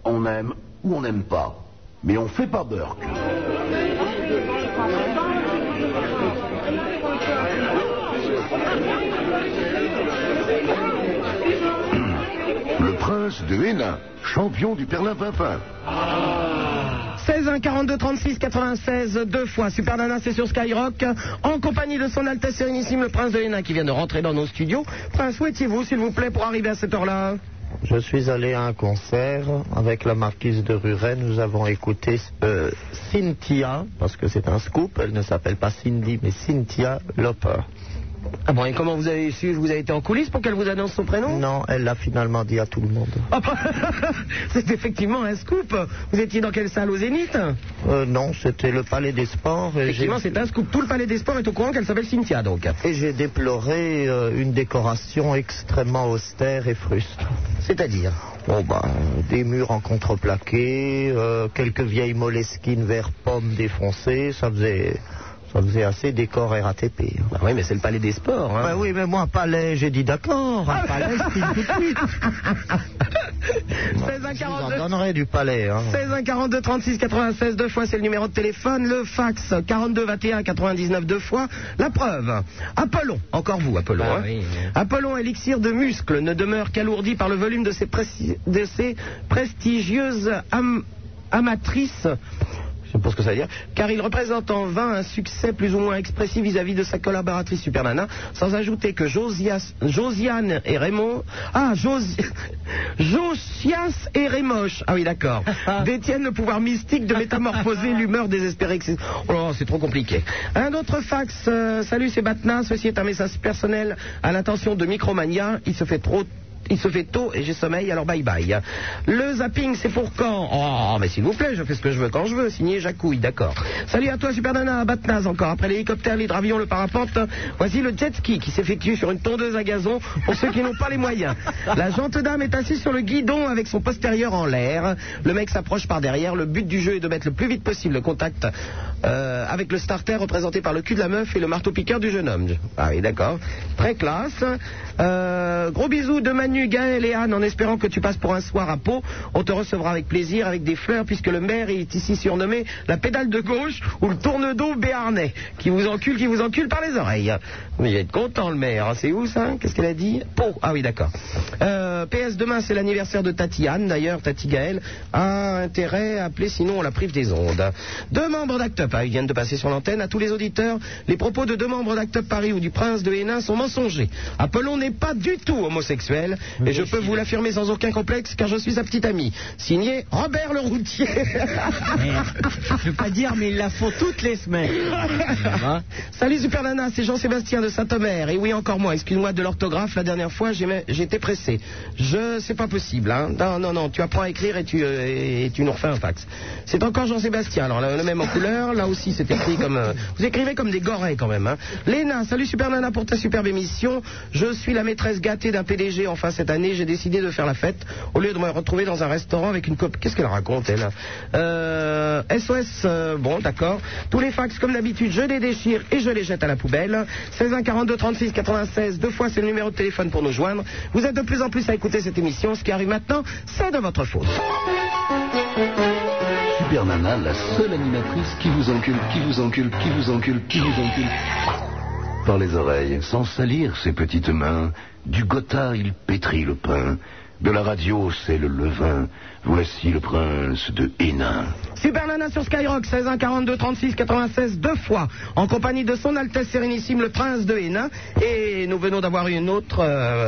on aime ou on n'aime pas. Mais on fait pas Burke. Le prince de Hénin, champion du Perlin-Pimpin. 16 1 42 36 96 deux fois. Super Nana, c'est sur Skyrock, en compagnie de son Altesse Sérénissime, le prince de Hénin, qui vient de rentrer dans nos studios. Prince, où étiez-vous, s'il vous plaît, pour arriver à cette heure-là? Je suis allé à un concert avec la marquise de Ruret. Nous avons écouté Cynthia, parce que c'est un scoop, elle ne s'appelle pas Cindy, mais Cynthia Lauper. Ah bon, et comment vous avez su? Vous avez été en coulisses pour qu'elle vous annonce son prénom? Non, elle l'a finalement dit à tout le monde. C'est effectivement un scoop. Vous étiez dans quelle salle, au Zénith? Non, c'était le Palais des Sports. Effectivement, c'est un scoop. Tout le Palais des Sports est au courant qu'elle s'appelle Cynthia, donc. Et j'ai déploré une décoration extrêmement austère et frustre. C'est-à-dire? Bon, des murs en contreplaqué, quelques vieilles moleskines vert pomme défoncées, ça faisait assez décor RATP. Bah oui, mais c'est le Palais des Sports. Hein. Bah oui, mais moi, Palais, j'ai dit d'accord. Un Palais, c'est tout de suite. 16 1 42. J'en donnerai du Palais. Hein. 16 1 42 36 96 deux fois, c'est le numéro de téléphone. Le fax 42 21 99 deux fois. La preuve. Apollon, encore vous, Apollon. Bah, hein. oui. Apollon, élixir de muscles, ne demeure qu'alourdi par le volume de ses prestigieuses amatrices. Je sais pas ce que ça veut dire, car il représente en vain un succès plus ou moins expressif vis-à-vis de sa collaboratrice Super Nana, sans ajouter que Josiane et Raymond... Josias et Rémoche, ah oui d'accord, détiennent le pouvoir mystique de métamorphoser l'humeur désespérée. Oh là, c'est trop compliqué. Un autre fax, salut c'est Batna, ceci est un message personnel à l'intention de Micromania, il se fait tôt et j'ai sommeil, alors bye bye. Le zapping, c'est pour quand? Oh, mais s'il vous plaît, je fais ce que je veux quand je veux. Signé Jacouille, d'accord. Salut à toi, Super Nana, Batnaz encore. Après l'hélicoptère, l'hydravion, le parapente, voici le jet ski qui s'effectue sur une tondeuse à gazon pour ceux qui n'ont pas les moyens. La jante dame est assise sur le guidon avec son postérieur en l'air. Le mec s'approche par derrière. Le but du jeu est de mettre le plus vite possible le contact avec le starter représenté par le cul de la meuf et le marteau-piqueur du jeune homme. Ah oui, d'accord. Très classe. Gros bisous de Manu, Gaël et Anne, en espérant que tu passes pour un soir à Pau. On te recevra avec plaisir, avec des fleurs, puisque le maire est ici surnommé la pédale de gauche ou le tourne-dos béarnais, qui vous encule par les oreilles. Mais il va être content, le maire. Hein. C'est où, ça? Qu'est-ce qu'elle a dit? Pau. Ah oui, d'accord. PS, demain, c'est l'anniversaire de Tati Anne. D'ailleurs, Tati Gaël a intérêt à appeler, sinon on la prive des ondes. Deux membres d'Act Up, ils viennent de passer sur l'antenne. À tous les auditeurs, les propos de deux membres d'Act Up Paris ou du Prince de Hénin sont mensongers. Apollon n'est pas du tout homosexuel, et je peux vous l'affirmer sans aucun complexe, car je suis sa petite amie. Signé Robert le Routier. Je veux pas dire, mais ils la font toutes les semaines. Salut Super Nana, c'est Jean-Sébastien de Saint-Omer. Et oui, encore moi, excuse-moi de l'orthographe, la dernière fois j'étais pressé. C'est pas possible, hein. Non, tu apprends à écrire et tu nous refais un fax. C'est encore Jean-Sébastien, alors le même en couleur, là aussi c'est écrit comme... vous écrivez comme des gorées quand même, hein. Léna, salut Super Nana pour ta superbe émission. Je suis la maîtresse gâtée d'un PDG. Enfin, cette année, j'ai décidé de faire la fête au lieu de me retrouver dans un restaurant avec une copine. Qu'est-ce qu'elle raconte, elle? SOS, bon, d'accord. Tous les fax, comme d'habitude, je les déchire et je les jette à la poubelle. 16 1 42 36 96, deux fois, c'est le numéro de téléphone pour nous joindre. Vous êtes de plus en plus à écouter cette émission. Ce qui arrive maintenant, c'est de votre faute. Super Nana, la seule animatrice qui vous encule par les oreilles, sans salir ses petites mains. Du gotha, il pétrit le pain. De la radio, c'est le levain. Voici le prince de Hénin. Super Nana sur Skyrock, 16 1 42 36 96, deux fois, en compagnie de son Altesse Sérénissime, le prince de Hénin. Et nous venons d'avoir une autre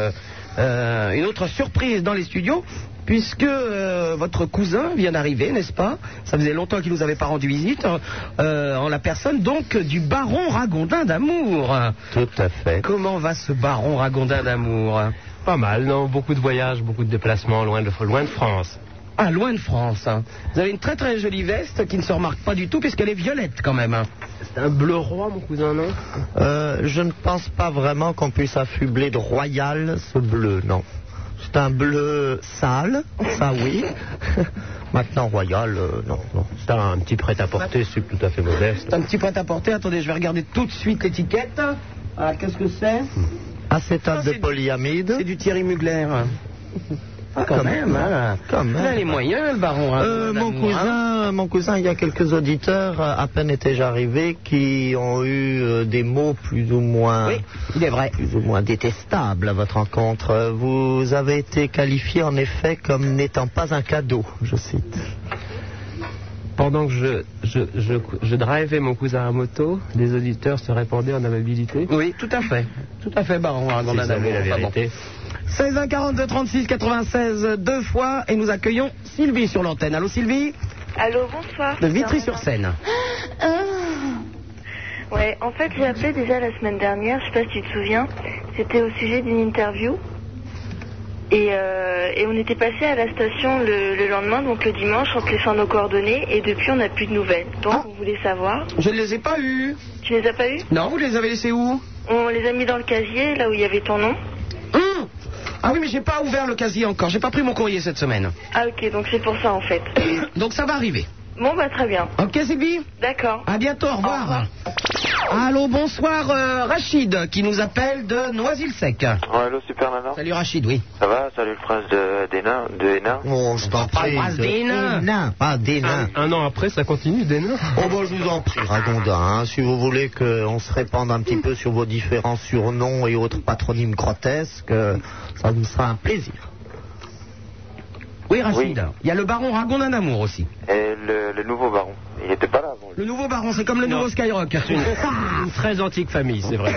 surprise dans les studios, puisque votre cousin vient d'arriver, n'est-ce pas? Ça faisait longtemps qu'il nous avait pas rendu visite, en la personne donc du baron Ragondin d'Amour. Tout à fait. Comment va ce baron Ragondin d'Amour? Pas mal, non? Beaucoup de voyages, beaucoup de déplacements loin de France. Ah, loin de France, hein. Vous avez une très très jolie veste qui ne se remarque pas du tout puisqu'elle est violette quand même, hein. C'est un bleu roi, mon cousin, non? Je ne pense pas vraiment qu'on puisse affubler de royal ce bleu, non. C'est un bleu sale, ça oui. Maintenant, royal, non. C'est un petit prêt-à-porter, c'est tout à fait modeste. C'est un petit prêt-à-porter. Attendez, je vais regarder tout de suite l'étiquette. Ah, qu'est-ce que c'est? Acétate de polyamide. C'est du Thierry Mugler. Ah, quand même, hein. Quand même. Il a les moyens, le baron. Hein, Mon cousin, il y a quelques auditeurs, à peine étaient arrivés, qui ont eu des mots plus ou moins... Oui, il est vrai. Plus ou moins détestables à votre rencontre. Vous avez été qualifié en effet comme n'étant pas un cadeau, je cite. Pendant que je drivais mon cousin à moto, les auditeurs se répandaient en amabilité. Oui, tout à fait. Tout à fait, baron. S'ils savaient la vérité. 16 1 42 36 96 deux fois et nous accueillons Sylvie sur l'antenne. Allô Sylvie? Allô, bonsoir. De Vitry-sur-Seine. Ouais, en fait j'ai appelé déjà la semaine dernière, je sais pas si tu te souviens, c'était au sujet d'une interview et on était passé à la station le lendemain, donc le dimanche, en te laissant nos coordonnées et depuis on n'a plus de nouvelles. Donc on voulait savoir. Je ne les ai pas eus. Tu les as pas eus? Non, vous les avez laissés où? On les a mis dans le casier, là où il y avait ton nom. Ah oui, mais j'ai pas ouvert le casier encore. J'ai pas pris mon courrier cette semaine. Ah ok, donc c'est pour ça en fait. Donc ça va arriver. Bon bah très bien. Ok Sylvie? D'accord. À bientôt, au revoir. Allô, bonsoir Rachid qui nous appelle de Noisy-le-Sec. Ouais, allô, Super Nana. Salut Rachid, oui. Ça va? Salut le prince de Hénin. Oh, je t'en prie. le prince des nains. Pas des nains. Un an après, ça continue, des nains. Oh bon, je vous en prie, Ragondin, hein, si vous voulez qu'on se répande un petit peu sur vos différents surnoms et autres patronymes grotesques, ça me sera un plaisir. Oui Rachid, Oui. il y a le baron Ragondin d'Amour aussi. Et le nouveau baron. Il était pas là avant. Le nouveau baron, c'est comme le nouveau Skyrock. Une très antique famille, c'est vrai.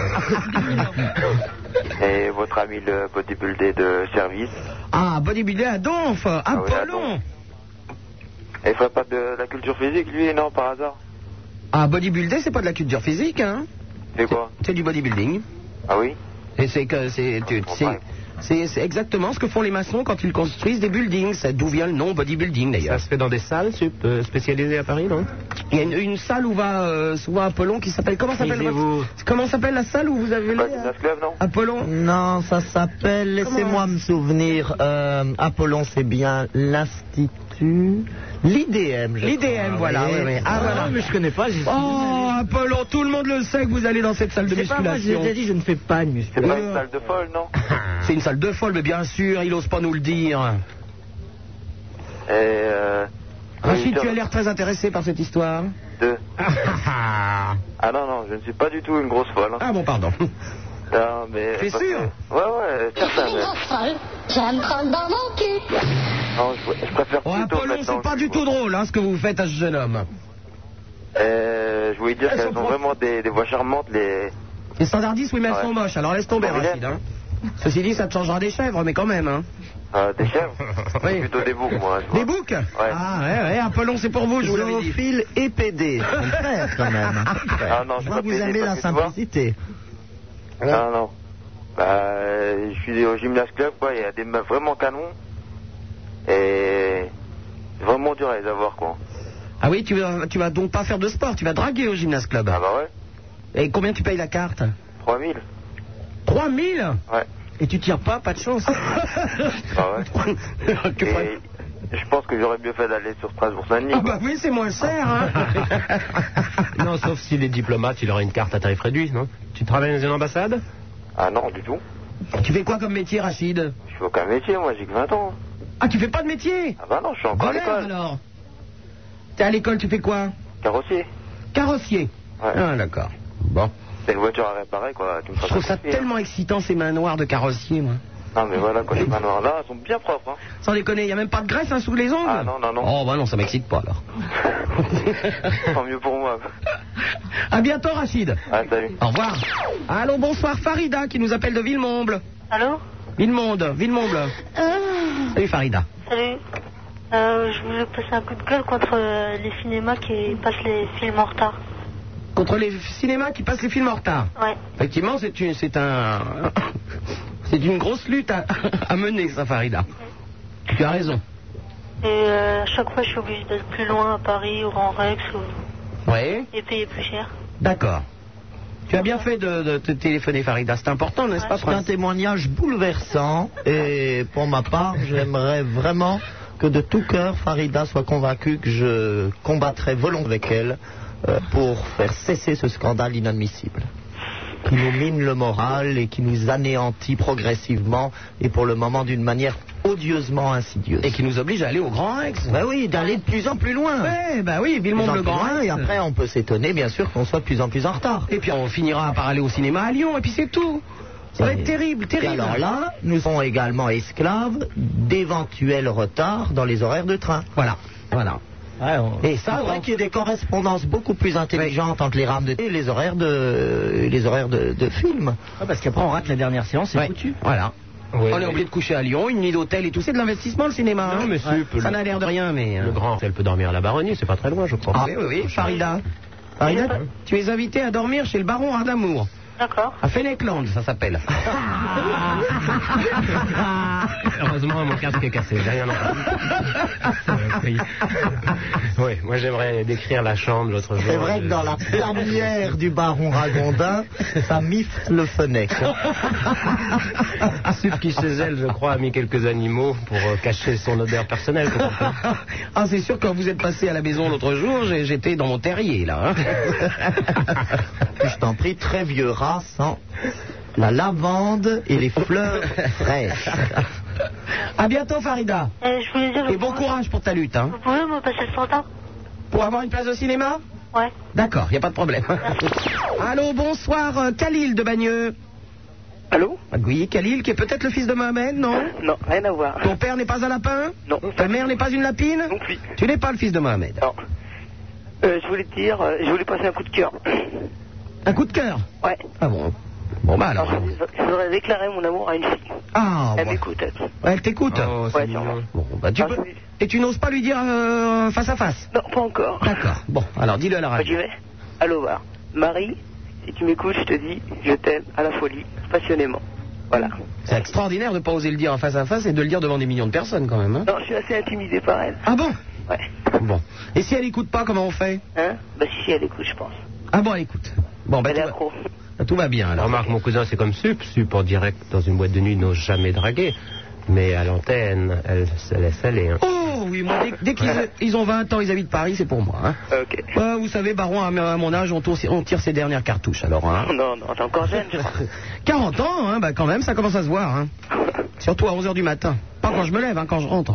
Et votre ami le bodybuilder de service. Ah, bodybuilder à Donf, oui, Apollon. Et il ferait pas de la culture physique, lui, non, par hasard? Ah, bodybuilder, c'est pas de la culture physique, hein. C'est quoi? C'est du bodybuilding. Ah oui? Et c'est que c'est exactement ce que font les maçons quand ils construisent des buildings. C'est d'où vient le nom bodybuilding Ça d'ailleurs. se fait dans des salles spécialisées à Paris, non? Il y a une salle où va souvent Apollon qui s'appelle comment s'appelle Lisez-vous. comment s'appelle la salle où vous avez Pas le Gymnase Club, non? Apollon? Non, ça s'appelle, laissez-moi me souvenir, Apollon, c'est bien l'Institut, l'IDM. L'IDM, voilà. Oui. Oui, oui. Ah, voilà. mais je connais pas. Oh, Apollon, tout le monde le sait que vous allez dans cette salle de musculation. dit, je ne fais pas de C'est musculation. pas une salle de folle, non? C'est une salle de folle, mais bien sûr, il ose pas nous le dire. Et Rachid, tu as l'air très intéressé par cette histoire. Ah non, je ne suis pas du tout une grosse folle. Hein. Ah bon, pardon. Non, mais... T'es parce sûr? que- Ouais, certain. Mais... J'aime prendre dans mon cul. Non, je préfère Oh, plutôt Apollon, maintenant. c'est pas du tout drôle, hein, ce que vous faites à ce jeune homme. Je voulais dire Elles qu'elles sont ont vraiment des voix charmantes, les... Les standardistes, oui, mais elles Ouais. sont moches, alors laisse tomber, Bon, Rachid. Hein. Ceci dit, ça te changera des chèvres, mais quand même. Hein. Des chèvres. Oui. Plutôt des boucs, moi. je vois. Des boucs Ah, ouais, Apollon, c'est pour vous, je vous l'avais dit. Zoophile et PD, c'est le frère quand même. Ah non, Je je vois pas que vous pédé, aimez la parce que tu vois. simplicité. Non. Je suis au gymnase club, quoi. Il y a des meufs vraiment canons. Et c'est vraiment dur à les avoir, quoi. Ah oui, tu vas donc pas faire de sport, tu vas draguer au gymnase club. Ah bah ouais. Et combien tu payes la carte 3000. 3000 Ouais. Et tu tires pas de chance. Ah ouais. Tu prends- Et je pense que j'aurais mieux fait d'aller sur Strasbourg-Saint-Denis. Ah bah oui, c'est moins cher. Hein. Non, sauf s'il est diplomate, il aura une carte à tarif réduit, non? Tu travailles dans une ambassade? Ah non, du tout. Tu fais quoi comme métier, Rachid? Je fais aucun métier, moi, j'ai que 20 ans. Ah, tu fais pas de métier? Ah bah non, je suis encore à Colère, l'école. alors. T'es à l'école, tu fais quoi? Carrossier. Carrossier. Ouais. Ah, d'accord. Bon. C'est une voiture à réparer, quoi. Tu me Je feras trouve pas ça soucier, tellement excitant, ces mains noires de carrossier, moi. hein. Non, mais voilà, quoi, les mains noires là, elles sont bien propres, hein. Sans déconner, il n'y a même pas de graisse hein, sous les ongles? Ah non. Oh, bah non, ça m'excite pas, alors. Tant mieux pour moi. À bientôt, Rachid. Ah, salut. Au revoir. Allô, bonsoir, Farida, qui nous appelle de Villemomble. Allô? Villemomble. Salut, Farida. Salut. Je voulais passer un coup de gueule contre les cinémas qui passent les films en retard. Contre les cinémas qui passent les films en retard. Ouais. Effectivement, c'est une grosse lutte à mener, ça, Farida. Tu as raison. Et à chaque fois, je suis obligée d'être plus loin à Paris ou en Rex Oui. et payer plus cher. D'accord. Tu as bien fait de te téléphoner, Farida. C'est important, n'est-ce pas, C'est un témoignage bouleversant et pour ma part, j'aimerais vraiment que de tout cœur, Farida soit convaincue que je combattrai volontairement avec elle pour faire cesser ce scandale inadmissible qui nous mine le moral et qui nous anéantit progressivement et pour le moment d'une manière odieusement insidieuse. Et qui nous oblige à aller au Grand Rex. Bah oui, d'aller de plus en plus loin. Ouais, bah oui, Villemont le Grand Rex. Et après, on peut s'étonner, bien sûr, qu'on soit de plus en plus en retard. Et puis on finira par aller au cinéma à Lyon, et puis c'est tout. Ça va être terrible, terrible. Et alors là, nous sommes également esclaves d'éventuels retards dans les horaires de train. Voilà, voilà. Ouais, et ça, il faudrait qu'il y ait des correspondances beaucoup plus intelligentes entre les rames de et les horaires de film. Ah, parce qu'après on rate la dernière séance, c'est foutu. Voilà. Oui, on est obligé de coucher à Lyon, une nuit d'hôtel et tout, c'est de l'investissement le cinéma. Non, mais ça n'a l'air de rien, mais... Le Grand Hôtel peut dormir à la Baronnie, c'est pas très loin, je crois. Ah, oui, Farida. Farida, tu es invité à dormir chez le baron Ardamour. D'accord. À Fenneckland, ça s'appelle. Heureusement, mon casque est cassé, j'ai rien entendu. Oui, moi j'aimerais décrire la chambre l'autre jour. C'est vrai que dans la tanière du baron Ragondin, ça mifle le fenêtre. Sup qui chez elle, je crois, a mis quelques animaux pour cacher son odeur personnelle. Ah, c'est sûr, quand vous êtes passé à la maison l'autre jour, j'étais dans mon terrier, là. Je t'en prie, très vieux rat sans la lavande et les fleurs fraîches. À bientôt, Farida. Je voulais dire... Et bon courage pour ta lutte, hein. Vous pouvez me passer le standard? Pour avoir une place de cinéma? Ouais. D'accord, il n'y a pas de problème. Allô, bonsoir, Khalil de Bagneux. Allô? Oui, Khalil, qui est peut-être le fils de Mohamed, non? Non, rien à voir. Ton père n'est pas un lapin? Non. Ta mère n'est pas une lapine? Non plus. Tu n'es pas le fils de Mohamed? Non. Je voulais te dire, je voulais passer un coup de cœur. Un coup de cœur? Ouais. Ah bon? Bon, bah alors. Je voudrais déclarer mon amour à une fille. Ah, Elle bon. m'écoute, elle. Ouais, elle t'écoute? Oh, Ouais, sûrement. Bon, bah tu peux... Et tu n'oses pas lui dire face à face? Non, pas encore. D'accord. Bon, alors dis-le à la Bah, radio. j'y vais. Allô, Var. Marie, si tu m'écoutes, je te dis, je t'aime à la folie, passionnément. Voilà. C'est extraordinaire de ne pas oser le dire en face à face et de le dire devant des millions de personnes quand même. Hein? Non, je suis assez intimidé par elle. Ah bon? Ouais. Bon. Et si elle écoute pas, comment on fait? Hein? Bah, si, elle écoute, je pense. Ah bon, elle écoute. Bon, bah Elle est accro. tout va bien alors. Remarque, mon cousin, c'est comme Sup. Sup, en direct, dans une boîte de nuit, n'ose jamais draguer. Mais à l'antenne, elle se laisse aller. Hein. Oh oui, moi, dès qu'ils ont 20 ans, ils habitent Paris, c'est pour moi. Hein. Ok. Vous savez, Baron, à mon âge, on tire ses dernières cartouches alors. Hein. Non, t'es encore jeune, je crois. 40 ans, hein, bah quand même, ça commence à se voir. Hein. Surtout à 11h du matin. Pas quand je me lève, hein, quand je rentre.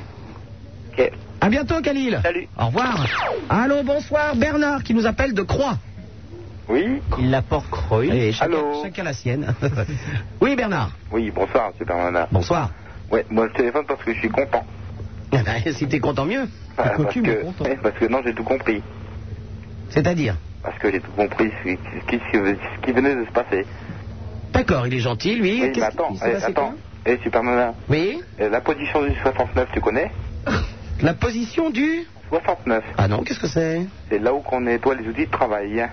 Ok. À bientôt, Khalil. Salut. Au revoir. Allô, bonsoir, Bernard qui nous appelle de Croix. Oui. Il l'apporte Croix. Et Allô. chacun la sienne. Oui, Bernard. Oui, bonsoir, Super Nana. Bonsoir. Ouais, moi je téléphone parce que je suis content. Si t'es content, mieux. Parce que non, j'ai tout compris. C'est-à-dire? Parce que j'ai tout compris ce qui venait de se passer. D'accord, il est gentil, lui. Oui, mais attends, Super Nana. Oui. La position du 69, tu connais? La position du 69. Ah non, qu'est-ce que c'est? C'est là où qu'on nettoie les outils de travail.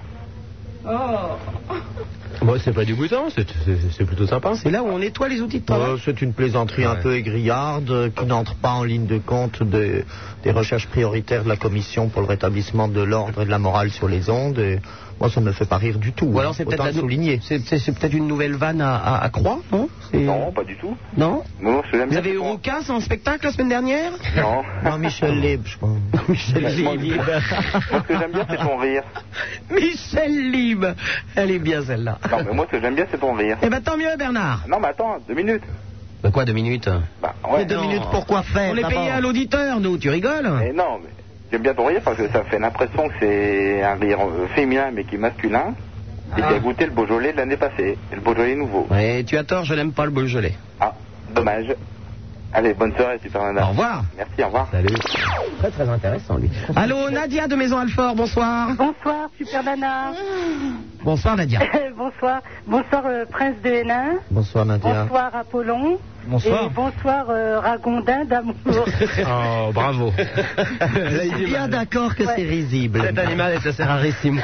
Bon, c'est pas dégoûtant, c'est plutôt sympa. C'est là où on nettoie les outils de travail. C'est une plaisanterie un peu aigriarde qui n'entre pas en ligne de compte des recherches prioritaires de la Commission pour le rétablissement de l'ordre et de la morale sur les ondes. Et moi, ça ne me fait pas rire du tout. Ou alors c'est peut-être souligner. C'est peut-être une nouvelle vanne à Croix, non? Non, pas du tout. Non? Non, je l'aime Vous bien. avez eu Roucas en spectacle la semaine dernière? Non. Non, Michel Libre, je crois. Michel Libre. Moi, ce que j'aime bien, c'est ton rire. Michel Libre. Elle est bien celle-là. Non, mais moi, ce que j'aime bien, c'est ton rire. Eh ben tant mieux, Bernard. Non, mais attends, 2 minutes. De quoi 2 minutes? Bah, ouais. Mais 2 minutes pour quoi faire? On est payé à l'auditeur, nous, tu rigoles? Mais non, mais j'aime bien ton rire parce que ça fait l'impression que c'est un rire féminin mais qui est masculin. Et tu as goûté le Beaujolais de l'année passée, et le Beaujolais nouveau. Ouais, tu as tort, je n'aime pas le Beaujolais. Ah, dommage. Allez, bonne soirée, Super Nana. Au revoir. Merci, au revoir. Salut. Très très intéressant, lui. Allô, Nadia de Maison Alfort, bonsoir. Bonsoir, Super Nana. Bonsoir, Nadia. Bonsoir. Bonsoir, Prince de Hénin. Bonsoir, Nadia. Bonsoir, Apollon. Bonsoir. Et bonsoir, Ragondin d'amour. Oh, bravo. Je suis bien d'accord que c'est risible. Cet animal est assez rarissime.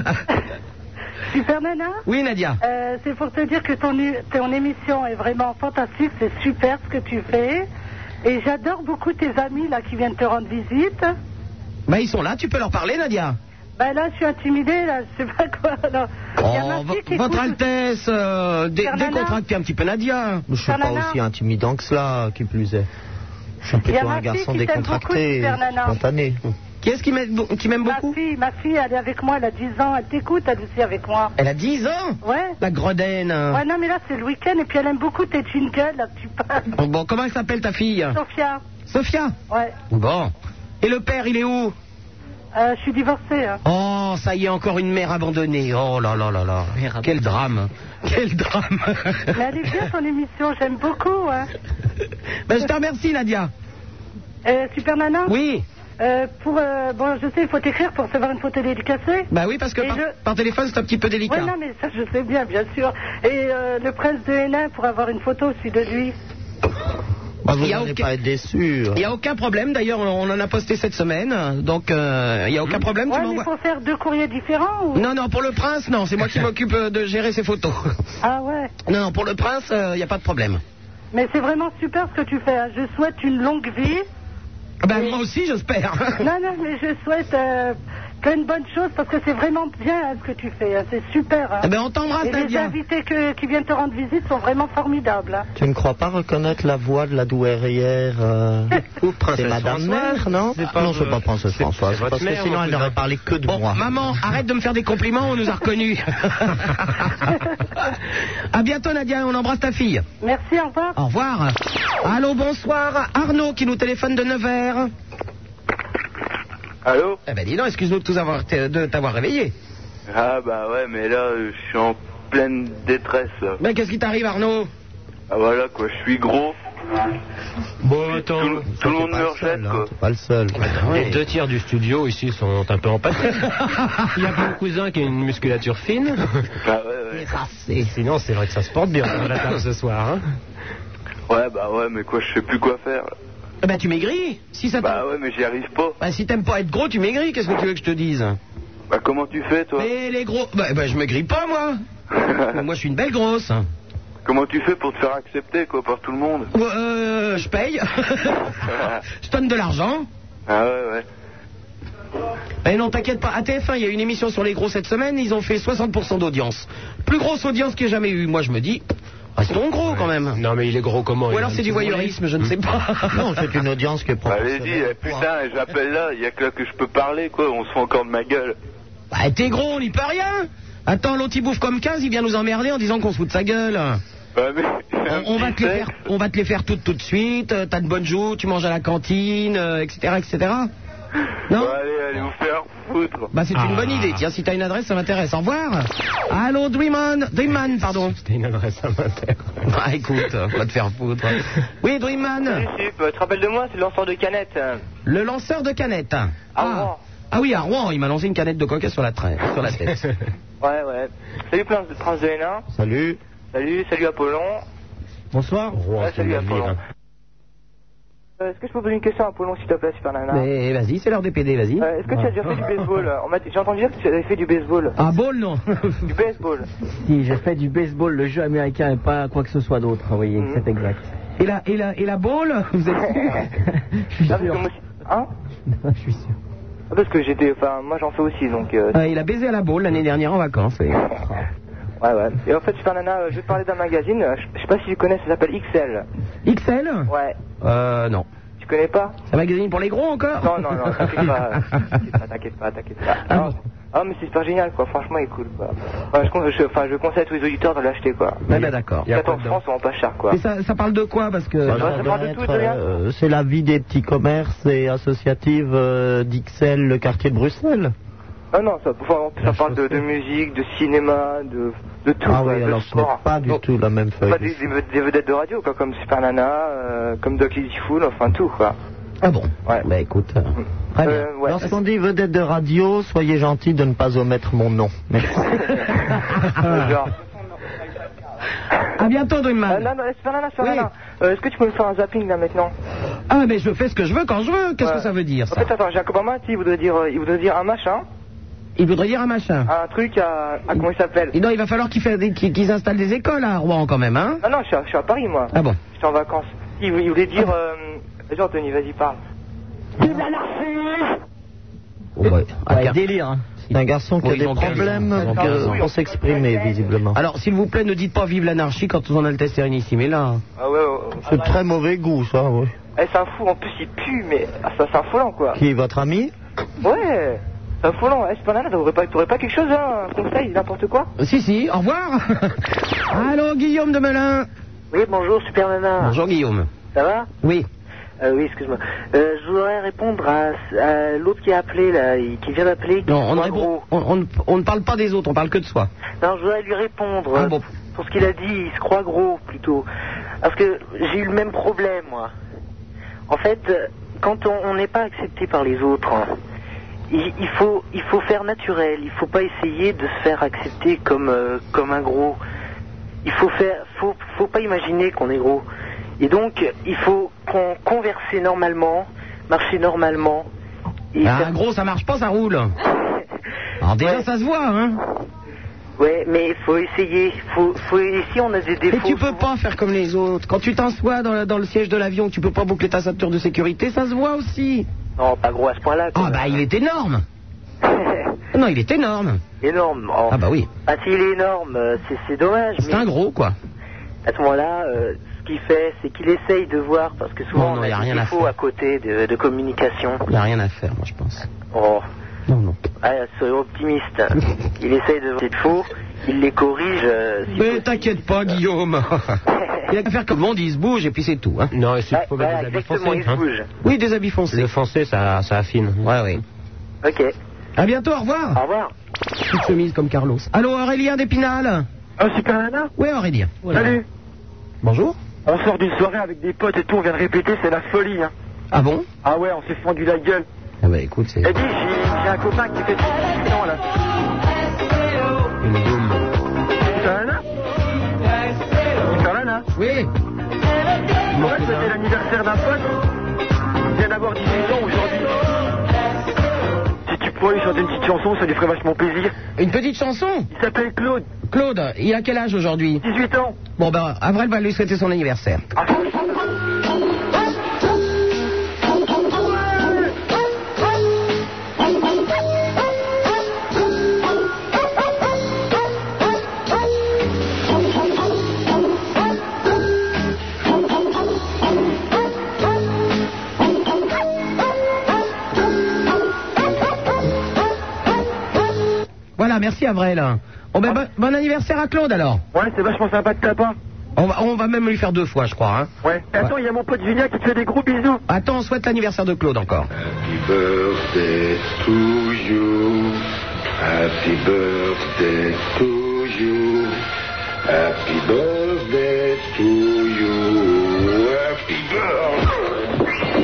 Super Nana. Oui, Nadia. C'est pour te dire que ton émission est vraiment fantastique. C'est super ce que tu fais. Et j'adore beaucoup tes amis là qui viennent te rendre visite. Bah, ils sont là, tu peux leur parler, Nadia. Ben là, je suis intimidée, là, je sais pas quoi. Alors, il y a ma fille qui Votre écoute. Altesse, décontractez un petit peu Nadia. Je ne suis pas Nana. aussi intimidant que cela, qui plus est. Je suis Il y a plutôt ma un fille garçon qui t'aime beaucoup, décontracté, Super Nana. spontané. Qui est-ce qui m'aime beaucoup? Ma fille, elle est avec moi, elle a 10 ans, elle t'écoute, elle aussi avec moi. Elle a 10 ans? Ouais. La gredaine. Ouais, non, mais là, c'est le week-end, et puis elle aime beaucoup tes jingles, là, tu parles. Bon, comment elle s'appelle ta fille? Sophia. Sophia? Ouais. Bon. Et le père, il est où? Je suis divorcée. Hein. Oh, ça y est, encore une mère abandonnée. Oh là là là là. Quel drame. Quel drame. Mais elle est bien ton émission, j'aime beaucoup. Hein. Ben, je te remercie, Nadia. Super Nana? Oui. Bon, je sais, il faut t'écrire pour recevoir une photo dédicacée. Bah oui, parce que par téléphone, c'est un petit peu délicat. Oui, non, mais ça, je sais bien sûr. Et le prince de Hénin, pour avoir une photo aussi de lui. Bah, vous n'allez pas être déçu. Il n'y a aucun problème, d'ailleurs, on en a posté cette semaine, donc il n'y a aucun problème. Ouais, mais il faut faire 2 courriers différents ou... Non, pour le prince, non, c'est moi qui m'occupe de gérer ses photos. Ah ouais. Non, pour le prince, il n'y a pas de problème. Mais c'est vraiment super ce que tu fais. Hein. Je souhaite une longue vie. Ben, moi aussi, j'espère. Non, mais je souhaite plein de bonnes choses parce que c'est vraiment bien hein, ce que tu fais. Hein. C'est super. Hein. Eh ben, on t'embrasse, Nadia. Les invités qui viennent te rendre visite sont vraiment formidables. Hein. Tu ne crois pas reconnaître la voix de la douairière C'est Madame Mère, non? Non, c'est pas Princesse Françoise. Parce que sinon, elle n'aurait parlé que de moi. Maman, arrête de me faire des compliments, on nous a reconnus. À bientôt, Nadia, on embrasse ta fille. Merci, au revoir. Au revoir. Allô, bonsoir. Arnaud qui nous téléphone de Nevers. Allô? Eh ben dis donc, excuse-nous de t'avoir réveillé. Ah bah ouais, mais là, je suis en pleine détresse. Là. Mais qu'est-ce qui t'arrive, Arnaud? Ah voilà quoi, je suis gros. Bon, attends. Tout le monde me rejette quoi. T'es pas le seul. Les 2 tiers du studio ici sont un peu empâtés. Il y a mon cousin qui a une musculature fine. Ah ouais. Sinon, c'est vrai que ça se porte bien dans la table ce soir. Hein. Ouais, bah ouais, mais quoi, je sais plus quoi faire. Là. Eh ben tu maigris. Si ça bah ouais, mais j'y arrive pas. Bah si t'aimes pas être gros, tu maigris. Qu'est-ce que tu veux que je te dise? Bah comment tu fais toi? Mais les gros... Bah je maigris pas moi. Moi je suis une belle grosse. Comment tu fais pour te faire accepter quoi par tout le monde? Je paye. Je donne de l'argent. Ah ouais. Eh non, t'inquiète pas. À TF1, il y a une émission sur les gros cette semaine. Ils ont fait 60% d'audience. Plus grosse audience que j'ai jamais eue. Moi je me dis... Restons gros quand même. Non mais il est gros comment? Ou alors c'est du voyeurisme, je ne sais pas. Non, c'est une audience qui est proportionnelle. Allez-y, putain, j'appelle là, il y a que là que je peux parler quoi, on se fout encore de ma gueule. Bah t'es gros, on n'y peut rien. Attends, l'autre il bouffe comme 15, il vient nous emmerder en disant qu'on se fout de sa gueule. Ouais, mais on va te les faire toutes tout de suite, t'as de bonnes joues, tu manges à la cantine, etc. Non bon, allez vous faire foutre. Bah c'est une bonne idée, tiens, si t'as une adresse ça m'intéresse, au revoir. Allô Dreamman, pardon. C'était une adresse, ça m'intéresse. Bah écoute, on va te faire foutre. Oui Dreamman. Salut, tu te rappelles de moi, c'est le lanceur de canettes. Le lanceur de canettes. Ah oui, à Rouen, il m'a lancé une canette de coca sur la tête. Ouais. Salut Prince de Hénin. Salut. Salut Apollon. Bonsoir. Salut Apollon. Est-ce que je peux poser une question à Apollon s'il te plaît, Super Nana? Mais vas-y, c'est l'heure des PD, vas-y. Est-ce que tu as déjà fait du baseball? J'ai entendu dire que tu avais fait du baseball. Ah, ball, non. Du baseball. Si, j'ai fait du baseball, le jeu américain et pas quoi que ce soit d'autre, oui, c'est exact. Et la ball, vous êtes sûr? Je suis sûr. Hein? Je suis sûr. Parce que moi j'en fais aussi, donc... il a baisé à la ball l'année dernière en vacances. Ouais. Et en fait, Super Nana, je vais te parler d'un magazine, je sais pas si tu connais, ça s'appelle XL. XL? Ouais. Non. Tu connais pas? C'est un magazine pour les gros encore? Non, t'inquiète pas. Ah mais c'est super génial quoi, franchement il est cool quoi. Je conseille à tous les auditeurs de l'acheter quoi. Ouais, bah d'accord. 14 francs, ça pas cher quoi. Mais ça parle de quoi parce que... Ça parle de tout, c'est la vie des petits commerces et associatives d'XL, le quartier de Bruxelles. Ah non, ça parle de musique, de cinéma, de tout. Ah oui, alors ce n'est pas du tout la même feuille. Des vedettes de radio quoi, comme Super Nana, comme Doc Lady Fool, enfin tout quoi. Ah bon? Ouais. Bah écoute, très bien. Lorsqu'on dit vedette de radio, soyez gentil de ne pas omettre mon nom. Merci. À bientôt, Dreamman. Super Nana. Est-ce que tu peux me faire un zapping là maintenant? Ah mais je fais ce que je veux quand je veux. Qu'est-ce que ça veut dire ça? En fait, attends, Jacob Obama, il voudrait dire un machin. Il voudrait dire un machin. Un truc à comment il s'appelle? Non, il va falloir qu'ils installent des écoles à Rouen quand même, hein? Non, je suis à Paris moi. Ah bon? J'étais en vacances. Il voulait dire... Vas-y Anthony, vas-y parle. Vive l'anarchie! Délire. C'est un garçon qui a des problèmes pour s'exprimer visiblement. Alors s'il vous plaît, ne dites pas vive l'anarchie quand Son Altesse Sérénissime est là. Ah ouais. C'est de très mauvais goût ça, oui. C'est un fou, en plus il pue, mais c'est affolant quoi. Qui est votre ami? Ouais. Affolant. Super Nana, t'aurais pas quelque chose, hein, un conseil, n'importe quoi? Si, au revoir. Allô, Guillaume de Melun. Oui, bonjour, Super Nana. Bonjour, Guillaume. Ça va? Oui. Oui, excuse-moi. Je voudrais répondre à l'autre qui a appelé, là, qui vient d'appeler. Non, on ne parle pas des autres, on parle que de soi. Non, je voudrais lui répondre. Ah, bon. Pour ce qu'il a dit, il se croit gros, plutôt. Parce que j'ai eu le même problème, moi. En fait, quand on n'est pas accepté par les autres, il faut faire naturel. Il faut pas essayer de se faire accepter comme un gros. Il faut pas imaginer qu'on est gros. Et donc, il faut qu'on converse normalement, marcher normalement. Et un gros, ça marche pas, ça roule. Alors déjà, ça se voit, hein. Ouais, mais il faut essayer. Ici, on a des défauts. Mais tu peux pas faire comme les autres. Quand tu t'assois dans le siège de l'avion, tu peux pas boucler ta ceinture de sécurité, ça se voit aussi. Non, pas gros à ce point-là. Ah bah, il est énorme. Non, il est énorme. Énorme. Oh. Ah bah oui. Ah, s'il est énorme, c'est dommage. C'est un gros, quoi. À ce moment-là, ce qu'il fait, c'est qu'il essaye de voir, parce que souvent on a des défauts à côté de communication. Il n'y a rien à faire, moi, je pense. Oh. Non. Ah, soyez optimiste. Il essaye de voir des défauts, il les corrige. Mais t'inquiète pas, Guillaume. Il a qu'à faire comme le monde, il se bouge et puis c'est tout. Hein. Non, il faut mettre des habits foncés. Il se bouge. Oui, des habits foncés. Le foncé, ça affine. Ouais. Ok. À bientôt, au revoir. Au revoir. Petite chemise comme Carlos. Allô, Aurélien d'Épinal. Ah, Super Nana? Oui, Aurélien. Voilà. Salut. Bonjour. On sort d'une soirée avec des potes et tout, on vient de répéter, c'est la folie, hein. Ah bon? Ah ouais, on s'est fendu la gueule. Ah bah écoute, c'est... Et dis, j'ai un copain qui fait 18 ans, là. Une boum. Super Nana? Super Nana? Oui. En fait, c'était l'anniversaire d'un pote. Il vient d'avoir 18 ans aujourd'hui. Si tu pourrais lui chanter une petite chanson, ça lui ferait vachement plaisir. Une petite chanson? Il s'appelle Claude. Claude, il a quel âge aujourd'hui? 18 ans. Bon ben, Avril va lui souhaiter son anniversaire. Ah. Voilà, merci Avril. Oh ben, bon anniversaire à Claude alors. Ouais, c'est vachement sympa de ta part. On va même lui faire 2 fois, je crois. Hein. Ouais. Attends, il y a mon pote Julien qui te fait des gros bisous. Attends, on souhaite l'anniversaire de Claude encore. Happy birthday to you. Happy birthday to you. Happy birthday to you. Happy birthday.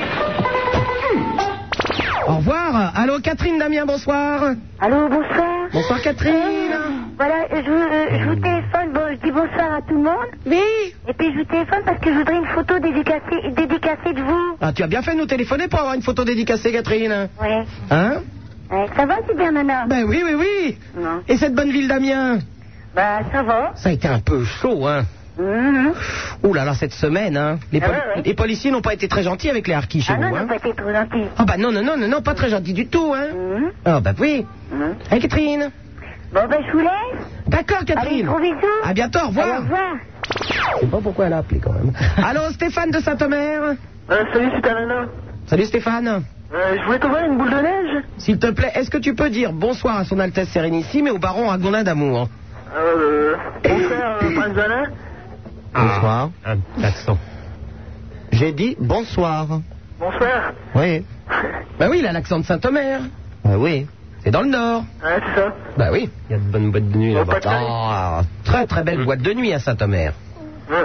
Au revoir. Allô, Catherine Damien, bonsoir. Allô, bonsoir. Bonsoir, Catherine. Voilà, je vous téléphone, bon, je dis bonsoir à tout le monde. Oui. Et puis je vous téléphone parce que je voudrais une photo dédicacée de vous. Ah, tu as bien fait de nous téléphoner pour avoir une photo dédicacée, Catherine. Ouais. Hein? Ouais, ça va, Super Nana? Ben oui. Non. Et cette bonne ville d'Amiens? Bah, ça va. Ça a été un peu chaud, hein. Ouh là là, cette semaine, hein. Les policiers n'ont pas été très gentils avec les harkis chez nous, hein. Non, pas été trop gentils. Ah bah non, pas très gentils du tout, hein. Ah bah oui. Hey, Catherine. Bon, ben, je vous laisse. D'accord, Catherine. Allez, gros bisous. À bientôt, au revoir. Allez, au revoir. Je sais pas pourquoi elle a appelé quand même. Allô, Stéphane de Saint-Omer. Salut, Super Nana. Salut, Stéphane. Je voulais t'envoyer une boule de neige. S'il te plaît, est-ce que tu peux dire bonsoir à son Altesse Sérénissime et au baron Ragondin d'Amour? Bonsoir, Prince Alain. Bonsoir. Un accent. J'ai dit bonsoir. Bonsoir. Oui. Bah oui, il a l'accent de Saint-Omer. Oui. C'est dans le Nord. Ouais, c'est ça. Bah oui. Il y a de bonnes boîtes de nuit là-bas. Ah, très très belle boîte de nuit à Saint-Omer. Ouais.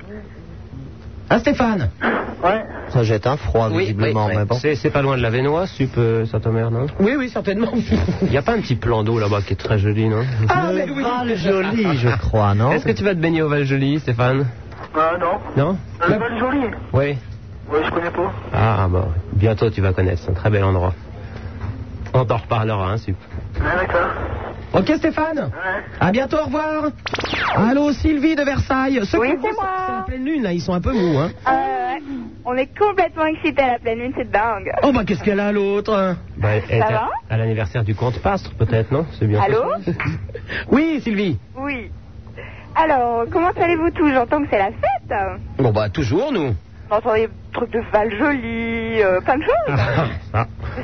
Hein, Stéphane? Ouais. Ça jette un froid, visiblement, mais bon. C'est pas loin de la Vénois, Saint-Omer, non? Oui, certainement. Il n'y a pas un petit plan d'eau là-bas qui est très joli, non? Ah, mais oui. Val-Joli, je crois, non? Est-ce que tu vas te baigner au Val-Joli, Stéphane? Non. Non? Le Val-Joli? Oui. Ouais, je connais pas. Ah, bah, bientôt tu vas connaître, c'est un très bel endroit. On t'en reparlera, hein, super. Ouais, d'accord. Ok, Stéphane. Ouais. À bientôt, au revoir. Allô, Sylvie de Versailles. Oui, c'est moi. C'est la pleine lune, là, ils sont un peu mous, hein. On est complètement excités à la pleine lune, c'est dingue. Oh, bah, qu'est-ce qu'elle a, l'autre? Bah, elle Ça est va à l'anniversaire du comte Pastre, peut-être, non? C'est bien. Allô? Oui, Sylvie. Oui. Alors, comment allez-vous tous? J'entends que c'est la fête. Bon, bah, toujours, nous. J'entends des trucs de Val-Joli, plein de choses. Ah.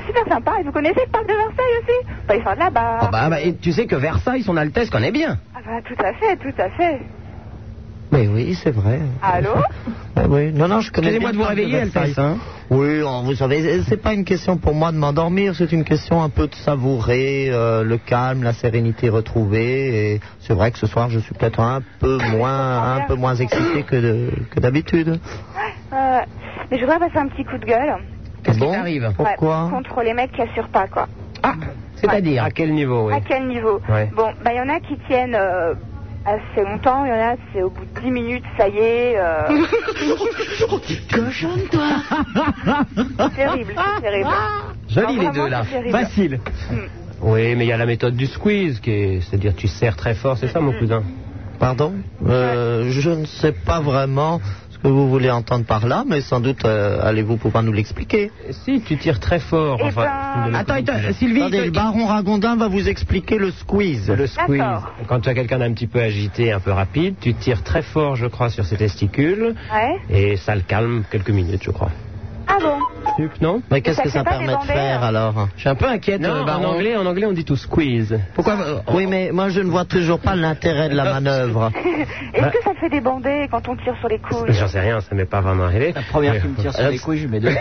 super sympa. Et vous connaissez le parc de Versailles aussi? Bah, ils sont de là-bas. Oh, bah, et tu sais que Versailles, son Altesse connaît bien. Ah bah, tout à fait, tout à fait. Mais oui, c'est vrai. Allô? Oui, non, je connais. Excusez-moi de vous réveiller, Altesse. Hein. Oui, vous savez, c'est pas une question pour moi de m'endormir, c'est une question un peu de savourer le calme, la sérénité retrouvée. Et c'est vrai que ce soir, je suis peut-être un peu moins excité que d'habitude. Mais je voudrais passer un petit coup de gueule. Qu'est-ce qui t'arrive? Pourquoi? Contre les mecs qui assurent pas, quoi. Ah, c'est-à-dire? À quel niveau, oui. À quel niveau? Ouais. Bon, bah, il y en a qui tiennent assez longtemps, il y en a, c'est au bout de 10 minutes, ça y est. Cochonne, toi. C'est terrible, c'est terrible. Joli Non, les vraiment, deux là. c'est terrible. Facile. Oui, mais il y a la méthode du squeeze, c'est-à-dire tu serres très fort, c'est ça, mon cousin? Pardon? Je ne sais pas vraiment ce que vous voulez entendre par là, mais sans doute allez-vous pouvoir nous l'expliquer. Si, tu tires très fort. Eh Enfin, ben, Attends, Sylvie. Attendez, le baron Ragondin va vous expliquer le squeeze. le squeeze. D'accord. Quand tu as quelqu'un d'un petit peu agité, un peu rapide, tu tires très fort, je crois, sur ses testicules, Ouais. et ça le calme quelques minutes, je crois. Ah bon? Non? Mais qu'est-ce Ça que fait ça pas permet de débander, faire hein. alors? Je suis un peu inquiète, Non, baron. en anglais, on dit tout squeeze. Pourquoi Oui, mais moi je ne vois toujours pas l'intérêt de la manœuvre. Est-ce que ça fait débander quand on tire sur les couilles? J'en sais rien, ça m'est pas vraiment arrivé. La première qui me tire sur les couilles, je mets deux.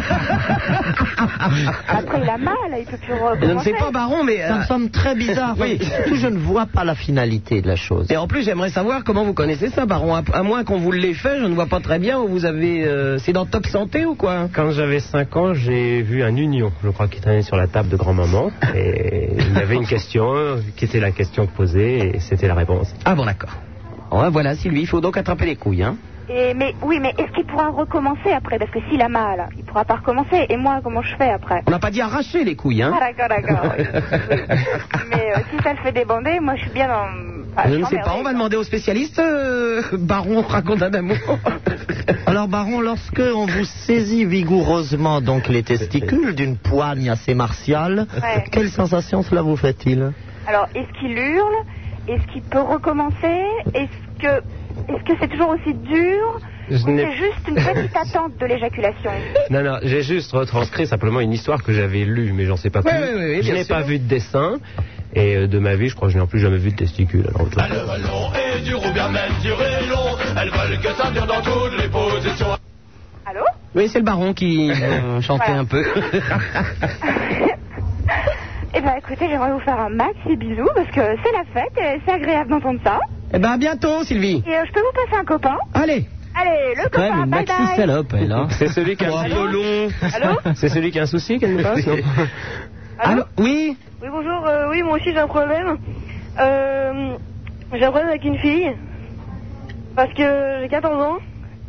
Après, il a mal, il peut plus recommencer. Je ne sais pas, baron, mais... Ça me semble très bizarre. Oui. Surtout, je ne vois pas la finalité de la chose. Et en plus, j'aimerais savoir comment vous connaissez ça, baron. À moins qu'on vous l'ait fait, je ne vois pas très bien où vous avez... c'est dans Top Santé ou quoi? Quand j'avais 5 ans, j'ai vu un union, je crois, qui traînait sur la table de grand-maman. Et il y avait une question, qui était la question posée, et c'était la réponse. Ah bon, d'accord. Ouais, voilà, Sylvie, il faut donc attraper les couilles, hein. Mais est-ce qu'il pourra recommencer après? Parce que s'il a mal, il pourra pas recommencer. Et moi, comment je fais après? On n'a pas dit arracher les couilles, hein. Ah d'accord. Oui. Mais si ça le fait débander, moi je suis bien dans... Enfin, Je ne sais pas, on va demander aux spécialistes, baron Ragondin d'amour. Alors baron, lorsque on vous saisit vigoureusement donc les testicules d'une poigne assez martiale, Ouais. quelle sensation cela vous fait-il? Alors, est-ce qu'il hurle? Est-ce qu'il peut recommencer? Est-ce que c'est toujours aussi dur? Ou c'est juste une petite attente de l'éjaculation? Non, j'ai juste retranscrit simplement une histoire que j'avais lue, mais j'en sais pas plus. Oui, je bien n'ai sûr. pas vu de dessin, et de ma vie, je crois que je n'ai en plus jamais vu de testicules. Alors, Elles veulent long et dur ou bien même dur et long. Elles veulent que ça dure dans toutes les positions. Allô? Oui, c'est le baron qui chantait Voilà. un peu. Eh ben écoutez, j'aimerais vous faire un maxi bisou parce que c'est la fête et c'est agréable d'entendre ça. Eh ben, à bientôt, Sylvie. Et je peux vous passer un copain? Allez. Allez, le Quand même copain, une bye maxi bye. salope, elle, hein. c'est celui qui a un peu long. Allô? C'est celui qui a un souci qu'elle nous passe, non? Allô? Oui. Oui, bonjour. Oui, moi aussi j'ai un problème. J'ai un problème avec une fille. Parce que j'ai 14 ans.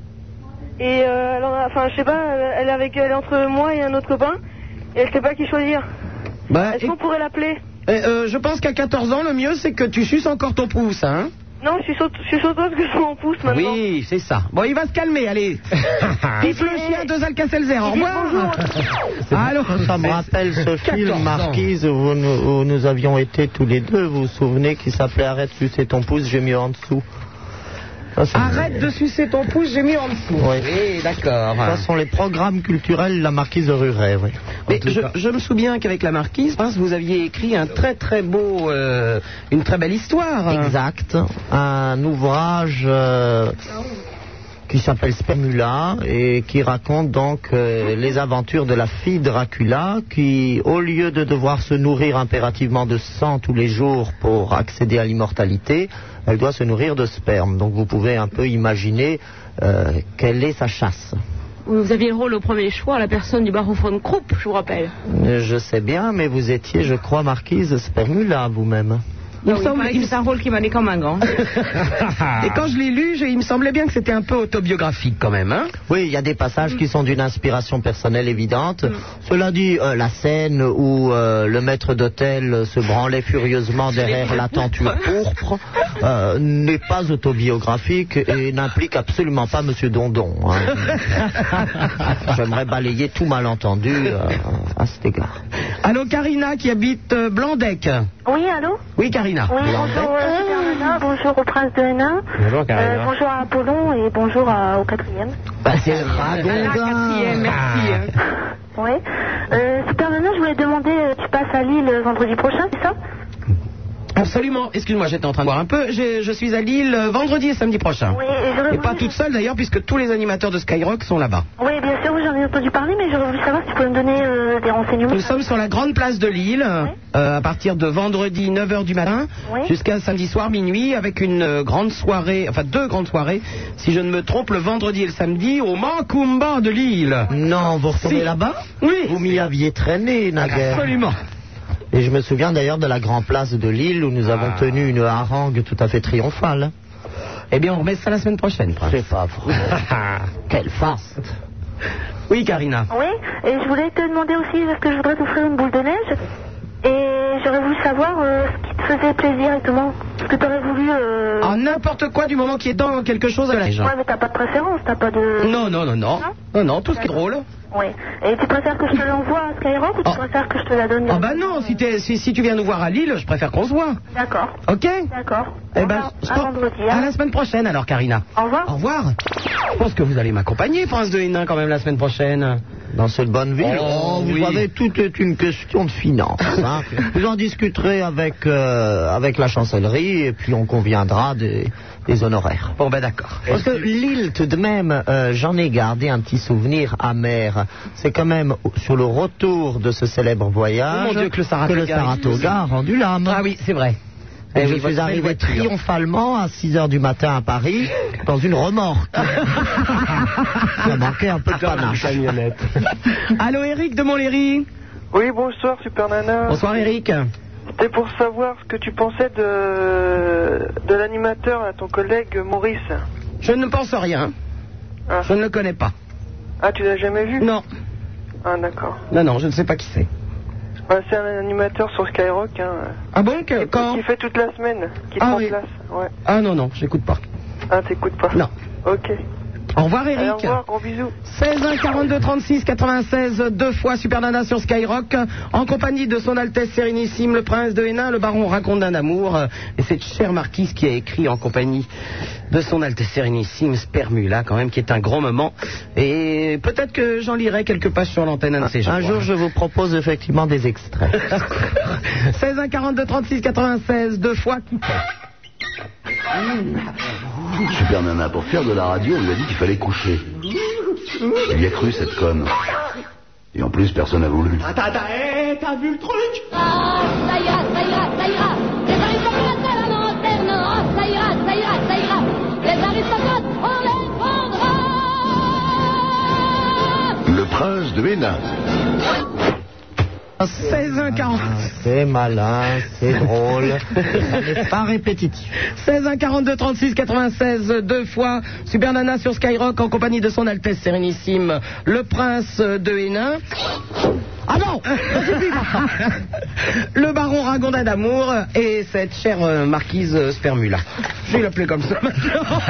Et elle en a, enfin, je sais pas, elle est entre moi et un autre copain. Et elle sait pas qui choisir. Bah, Est-ce qu'on pourrait l'appeler? je pense qu'à 14 ans, le mieux, c'est que tu suces encore ton pouce, hein. Non, je suis sauteuse parce que je suis en pouce maintenant. Oui, c'est ça. Bon, il va se calmer, allez. Piffe le chien, 2 Alka-Seltzer, au revoir. Alors, Ça me rappelle ce 14 film, ans. Marquise, où nous avions été tous les deux, vous vous souvenez, qui s'appelait Arrête de sucer ton pouce, j'ai mis en dessous. Ça, c'est- Arrête de sucer ton pouce, j'ai mis en dessous. Oui. D'accord. Ça sont les programmes culturels de la marquise de Ruret, oui. Mais je me souviens qu'avec la marquise, vous aviez écrit un très très beau, une très belle histoire. Exact. Un ouvrage qui s'appelle Spermula et qui raconte donc les aventures de la fille Dracula qui, au lieu de devoir se nourrir impérativement de sang tous les jours pour accéder à l'immortalité, elle doit se nourrir de sperme. Donc vous pouvez un peu imaginer quelle est sa chasse. Vous aviez le rôle au premier choix à la personne du baron von Krupp, je vous rappelle. Je sais bien, mais vous étiez, je crois, marquise Spermula vous-même. Il me semble que c'est un rôle qui m'a dit comme un gant. Et quand je l'ai lu, il me semblait bien que c'était un peu autobiographique quand même, hein. Oui, il y a des passages qui sont d'une inspiration personnelle évidente. Cela dit, la scène où le maître d'hôtel se branlait furieusement derrière la tenture pourpre n'est pas autobiographique et n'implique absolument pas Monsieur Dondon. Hein. J'aimerais balayer tout malentendu à cet égard. Allô, Karina qui habite Blandec. Oui, allô? Oui, Karina. Oui, bonjour Super Nana, bonjour au prince de Hénin. Bonjour, Karina. Bonjour à Apollon et bonjour au quatrième. Bah, c'est Ragondin. Quatrième, merci. Oui. Super Nana, Lille vendredi prochain, c'est ça? Absolument. Excuse-moi, j'étais en train de voir un peu. Je suis à Lille vendredi et samedi prochain. Oui, et j'aurais Et voulu... pas toute seule d'ailleurs, puisque tous les animateurs de Skyrock sont là-bas. Oui, bien sûr, oui, j'en ai entendu parler, mais j'aurais voulu savoir si tu pouvais me donner des renseignements. Nous sommes sur la grande place de Lille, à partir de vendredi 9h du matin, jusqu'à samedi soir minuit, avec une grande soirée, enfin 2 grandes soirées, si je ne me trompe, le vendredi et le samedi, au Macumba de Lille. Non, vous retournez là-bas? Oui. Vous m'y aviez traîné, naguère. Absolument. Et je me souviens d'ailleurs de la grande place de Lille où nous avons tenu une harangue tout à fait triomphale. Eh bien, on remet ça la semaine prochaine, Prince. C'est pas vrai. Quelle farce. Oui, Karina. Oui, et je voulais te demander aussi, parce que je voudrais t'offrir une boule de neige, et j'aurais voulu savoir ce qui te faisait plaisir et comment. Ce que t'aurais voulu... Ah, n'importe quoi du moment qui est dans quelque chose à la neige. Ouais, mais t'as pas de préférence, t'as pas de... Non, non, non, non. Non, non, tout ce qui est drôle. Oui. Et tu préfères que je te l'envoie à Skyrock ou tu préfères que je te la donne? Ah bah non, si tu viens nous voir à Lille, je préfère qu'on se voit. D'accord. Ok? D'accord. Eh ben, À vendredi. à la semaine prochaine alors, Karina. Au revoir. Au revoir. Je pense que vous allez m'accompagner, Prince de Hénin, quand même, la semaine prochaine. Dans cette bonne ville. Oh, vous oui. savez, tout est une question de finance. Hein. Vous en discuterez avec la chancellerie et puis on conviendra des honoraires. Bon, ben d'accord. Parce que Lille, tout de même, j'en ai gardé un petit souvenir amer. C'est quand même sur le retour de ce célèbre voyage Oh mon Dieu, que le Saratoga a rendu l'âme. Ah oui, c'est vrai. Et Eh je oui, suis votre arrivé belle voiture. triomphalement à 6h du matin à Paris dans une remorque. Ça manquait un peu de panache. Allô, Eric de Montlhéry. Oui, bonsoir, Super Nana. Bonsoir, Eric. C'était pour savoir ce que tu pensais de l'animateur, ton collègue Maurice. Je ne pense rien. Ah. Je ne le connais pas. Ah, tu l'as jamais vu? Non. Ah, d'accord. Non, non, je ne sais pas qui c'est. Ouais, c'est un animateur sur Skyrock. Hein. Ah bon, quand Qui fait toute la semaine, qui te Ah oui. remplace. Ouais. Ah non, non, j'écoute pas. Ah, t'écoutes pas? Non. Ok. Au revoir, Eric. Allez, au revoir, gros bisous. 16 1 42 36 96 2 fois Super Nana sur Skyrock en compagnie de son Altesse Sérénissime le Prince de Hénin, le Baron Ragondin d'Amour et cette chère marquise qui a écrit en compagnie de son Altesse Sérénissime Spermula quand même qui est un grand moment et peut-être que j'en lirai quelques pages sur l'antenne un de ces jours. Un jour, je vous propose effectivement des extraits. 16 1 42 36 96 2 fois Super Nana, pour faire de la radio, on lui a dit qu'il fallait coucher. Il y a cru, cette conne. Et en plus, personne n'a voulu. Attends, t'as vu le truc? Ah, ça ira, ça ira, ça ira. Les aristocrates à la lanterne. Ah, ça ira, ça ira, ça ira. Les aristocrates, on les prendra. Le Prince de Hénin. 16 1 40. C'est malin, c'est drôle, ça n'est pas répétitif. 16 1 42 36 96 2 fois Super Nana sur Skyrock en compagnie de son Altesse Sérénissime le Prince de Hénin. Ah non le Baron Ragondin d'Amour et cette chère marquise Spermula. Je vais l'appeler comme ça maintenant.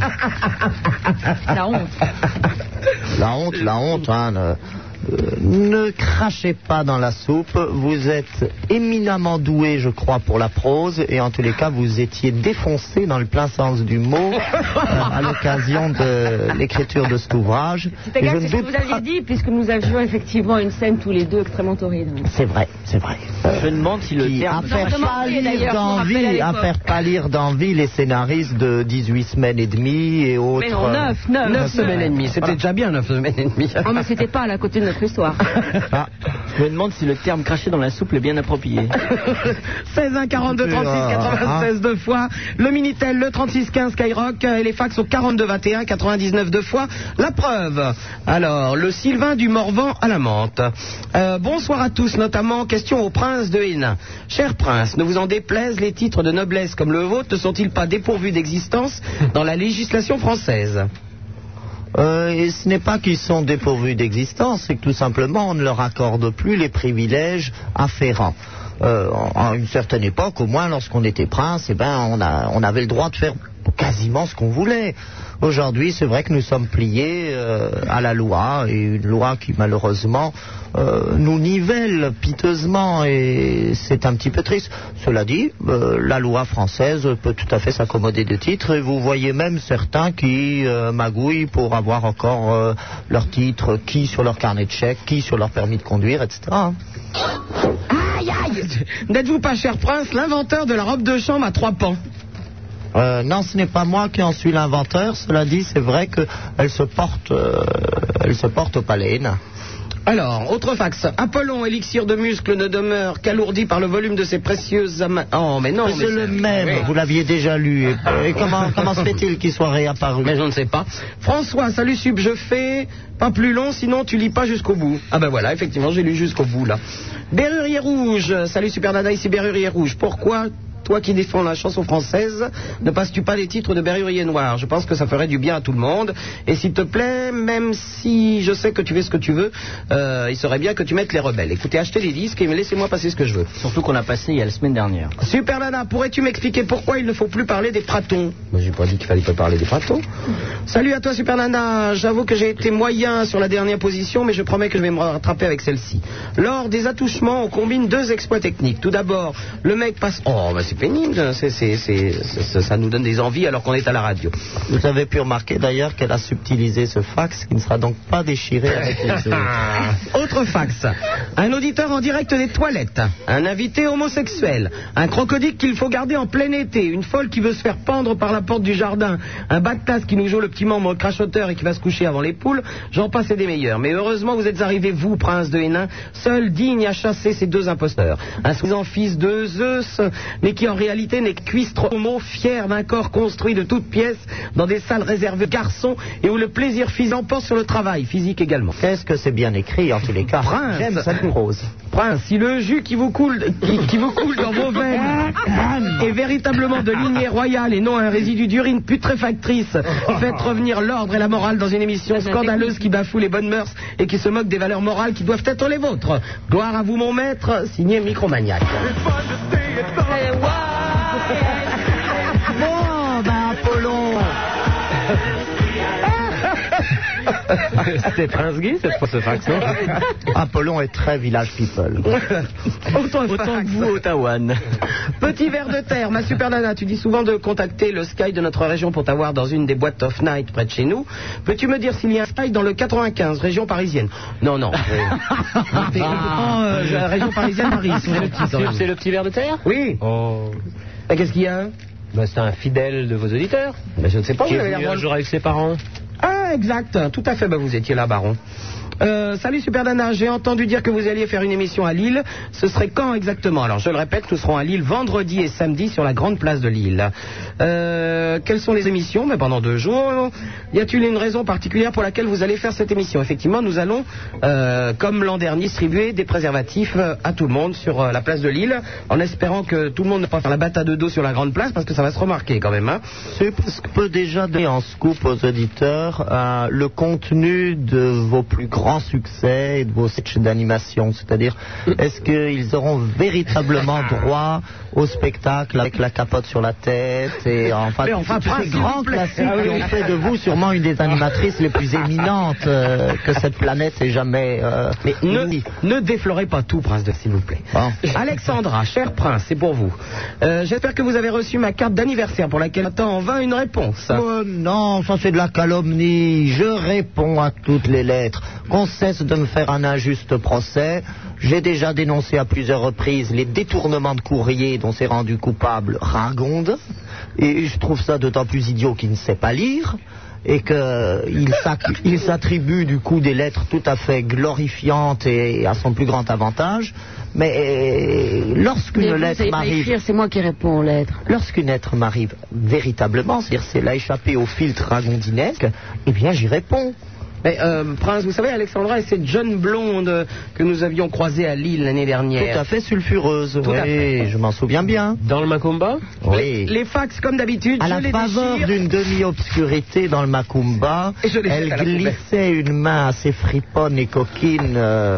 La honte. La honte, hein. Ne crachez pas dans la soupe, vous êtes éminemment doué, je crois, pour la prose, et en tous les cas, vous étiez défoncé dans le plein sens du mot à l'occasion de l'écriture de cet ouvrage. C'est égal, c'est ce que vous aviez dit, puisque nous avions effectivement une scène tous les deux extrêmement torride. C'est vrai, c'est vrai. Je me demande si le terme... À faire pâlir d'envie les scénaristes de 18 semaines et demie et autres. Mais non, 9 semaines et demie, c'était déjà bien 9 semaines et demie. Oh, mais c'était pas à la côté de notre histoire. Ah, je me demande si le terme cracher dans la soupe est bien approprié. 16 1 42 36 96 deux fois, le Minitel, le 36 15 Skyrock et les fax au 42 21 99 deux fois. La preuve. Alors, le Sylvain du Morvan à la menthe. Bonsoir à tous, notamment question au Prince de Hénin. Cher Prince, ne vous en déplaise, les titres de noblesse comme le vôtre ne sont-ils pas dépourvus d'existence dans la législation française? Et ce n'est pas qu'ils sont dépourvus d'existence, c'est que tout simplement on ne leur accorde plus les privilèges afférents. À une certaine époque, au moins lorsqu'on était prince, eh ben, on avait le droit de faire quasiment ce qu'on voulait. Aujourd'hui, c'est vrai que nous sommes pliés à la loi, et une loi qui malheureusement nous nivelle piteusement, et c'est un petit peu triste. Cela dit, la loi française peut tout à fait s'accommoder de titres, et vous voyez même certains qui magouillent pour avoir encore leur titre, qui sur leur carnet de chèques, qui sur leur permis de conduire, etc. Aïe, aïe, N'êtes-vous pas, cher prince, l'inventeur de la robe de chambre à 3 pans? Non, ce n'est pas moi qui en suis l'inventeur. Cela dit, c'est vrai qu'elle se porte au palais Hénin. Alors, autre fax. Apollon, élixir de muscle, ne demeure qu'alourdi par le volume de ses précieuses amas. Oh, mais non, c'est le même. Oui. Vous l'aviez déjà lu. Et comment se fait-il qu'il soit réapparu? Mais je ne sais pas. François, salut Sub, je fais pas plus long, sinon tu lis pas jusqu'au bout. Ah ben voilà, effectivement, j'ai lu jusqu'au bout, là. Berrurier Rouge, salut Super Nana, ici Berrurier Rouge. Pourquoi toi qui défends la chanson française, ne passes-tu pas les titres de Berrurier Noir? Je pense que ça ferait du bien à tout le monde. Et s'il te plaît, même si je sais que tu fais ce que tu veux, il serait bien que tu mettes les rebelles. Écoutez, achetez les disques et laissez-moi passer ce que je veux. Surtout qu'on a passé il y a la semaine dernière. Super Nana, pourrais-tu m'expliquer pourquoi il ne faut plus parler des pratons? Moi, j'ai pas dit qu'il fallait pas parler des pratons. Salut à toi Super Nana, j'avoue que j'ai été moyen sur la dernière position, mais je promets que je vais me rattraper avec celle-ci. Lors des attouchements, on combine 2 exploits techniques. Tout d'abord, le mec passe... Oh, bah c'est pénible, ça nous donne des envies alors qu'on est à la radio. Vous avez pu remarquer d'ailleurs qu'elle a subtilisé ce fax qui ne sera donc pas déchiré avec les autres. Autre fax. Un auditeur en direct des toilettes, un invité homosexuel, un crocodile qu'il faut garder en plein été, une folle qui veut se faire pendre par la porte du jardin, un bactasse qui nous joue le petit membre crachoteur et qui va se coucher avant les poules, j'en passe et des meilleurs. Mais heureusement vous êtes arrivé, vous, prince de Hénin, seul digne à chasser ces 2 imposteurs. Un soi-disant fils de Zeus, mais qui en réalité n'est que cuistre homo, fier d'un corps construit de toutes pièces dans des salles réservées aux garçons et où le plaisir physique emporte sur le travail physique également. Qu'est-ce que c'est bien écrit en tous les cas. Prince, j'aime cette prose. Prince, si le jus qui vous coule dans vos veines est véritablement de lignée royale et non un résidu d'urine putréfactrice, faites revenir l'ordre et la morale dans une émission scandaleuse qui bafoue les bonnes mœurs et qui se moque des valeurs morales qui doivent être les vôtres. Gloire à vous mon maître, signé Micromaniac. Bon, ben Apollon. C'est Prince Guy, ce fax, non? Apollon est très village people. Autant que vous, Ottawa. Petit ver de terre, ma super nana, tu dis souvent de contacter le Sky de notre région pour t'avoir dans une des boîtes off-night près de chez nous. Peux-tu me dire s'il y a un Sky dans le 95, région parisienne? Non. Région parisienne, Paris. C'est le petit ver de terre? Oui. Oh. Et qu'est-ce qu'il y a? Bah, c'est un fidèle de vos auditeurs. Bah, je ne sais pas. Qui est venu un jour avec ses parents. Ah, exact, tout à fait, bah, vous étiez là, baron. Salut Super Nana, j'ai entendu dire que vous alliez faire une émission à Lille. Ce serait quand exactement? Alors je le répète, nous serons à Lille vendredi et samedi sur la grande place de Lille. Quelles sont les émissions? Mais pendant 2 jours. Y a-t-il une raison particulière pour laquelle vous allez faire cette émission? Effectivement, nous allons, comme l'an dernier, distribuer des préservatifs à tout le monde sur la place de Lille, en espérant que tout le monde ne va pas faire la bataille de dos sur la grande place, parce que ça va se remarquer quand même. Hein. C'est parce que peut déjà donner en scoop aux auditeurs le contenu de vos plus grands succès et de vos sketchs d'animation, c'est-à-dire est-ce qu'ils auront véritablement droit au spectacle avec la capote sur la tête et enfin tous ces grands classiques qui ont fait de vous sûrement une des animatrices les plus éminentes que cette planète ait jamais mais ne déflorez pas tout, prince de s'il vous plaît. Bon. Alexandra, cher prince, c'est pour vous. J'espère que vous avez reçu ma carte d'anniversaire pour laquelle attend en vain une réponse. Non, ça c'est de la calomnie. Je réponds à toutes les lettres. Qu'on cesse de me faire un injuste procès. J'ai déjà dénoncé à plusieurs reprises les détournements de courrier dont s'est rendu coupable Ragonde. Et je trouve ça d'autant plus idiot qu'il ne sait pas lire. Et qu'il s'attribue du coup des lettres tout à fait glorifiantes et à son plus grand avantage. Mais lorsqu'une lettre m'arrive... C'est moi qui réponds aux lettres. Lorsqu'une lettre m'arrive véritablement, c'est-à-dire si elle a échappé au filtre ragondinesque, eh bien j'y réponds. Mais, Prince, vous savez, Alexandra est cette jeune blonde que nous avions croisée à Lille l'année dernière. Tout à fait sulfureuse, oui, je m'en souviens bien. Dans le Macumba? Oui. Les fax, comme d'habitude, à la faveur d'une demi-obscurité dans le Macumba, elle glissait une main assez friponne et coquine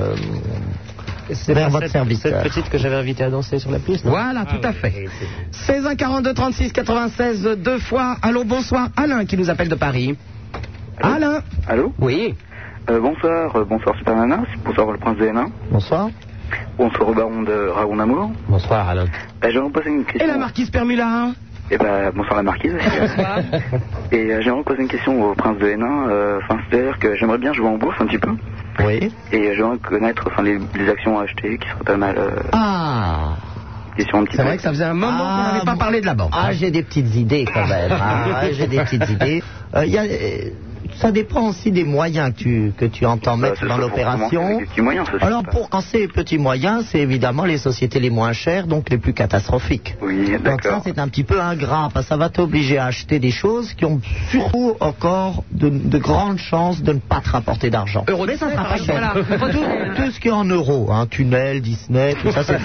vers votre serviteur. Cette petite que j'avais invitée à danser sur la piste. Voilà, tout à fait. 16 1 42 36 96 2 fois. Allô, bonsoir, Alain qui nous appelle de Paris. Allô? Alain. Allô? Oui. Bonsoir Super Nana, bonsoir le prince de Hénin. Bonsoir. Bonsoir au baron de Raoul Amour. Bonsoir Alain. Je vais vous poser une question. Et la marquise Permula? Et bonsoir la marquise aussi. Et j'aimerais poser une question au prince de Hénin. C'est-à-dire que j'aimerais bien jouer en bourse un petit peu. Oui. Et j'aimerais connaître les actions à acheter qui seraient pas mal. C'est vrai que ça faisait un moment qu'on n'avait pas parlé de la banque. J'ai des petites idées quand même. J'ai des petites idées. Ça dépend aussi des moyens que tu entends mettre dans l'opération. Alors pour commencer, petits moyens, c'est évidemment les sociétés les moins chères, donc les plus catastrophiques. Oui, d'accord. Donc ça c'est un petit peu ingrat, parce que ça va t'obliger à acheter des choses qui ont surtout encore de grandes chances de ne pas te rapporter d'argent. Mais ça sera pas cher. Tout ce qui est en euros, tunnel, Disney, tout ça c'est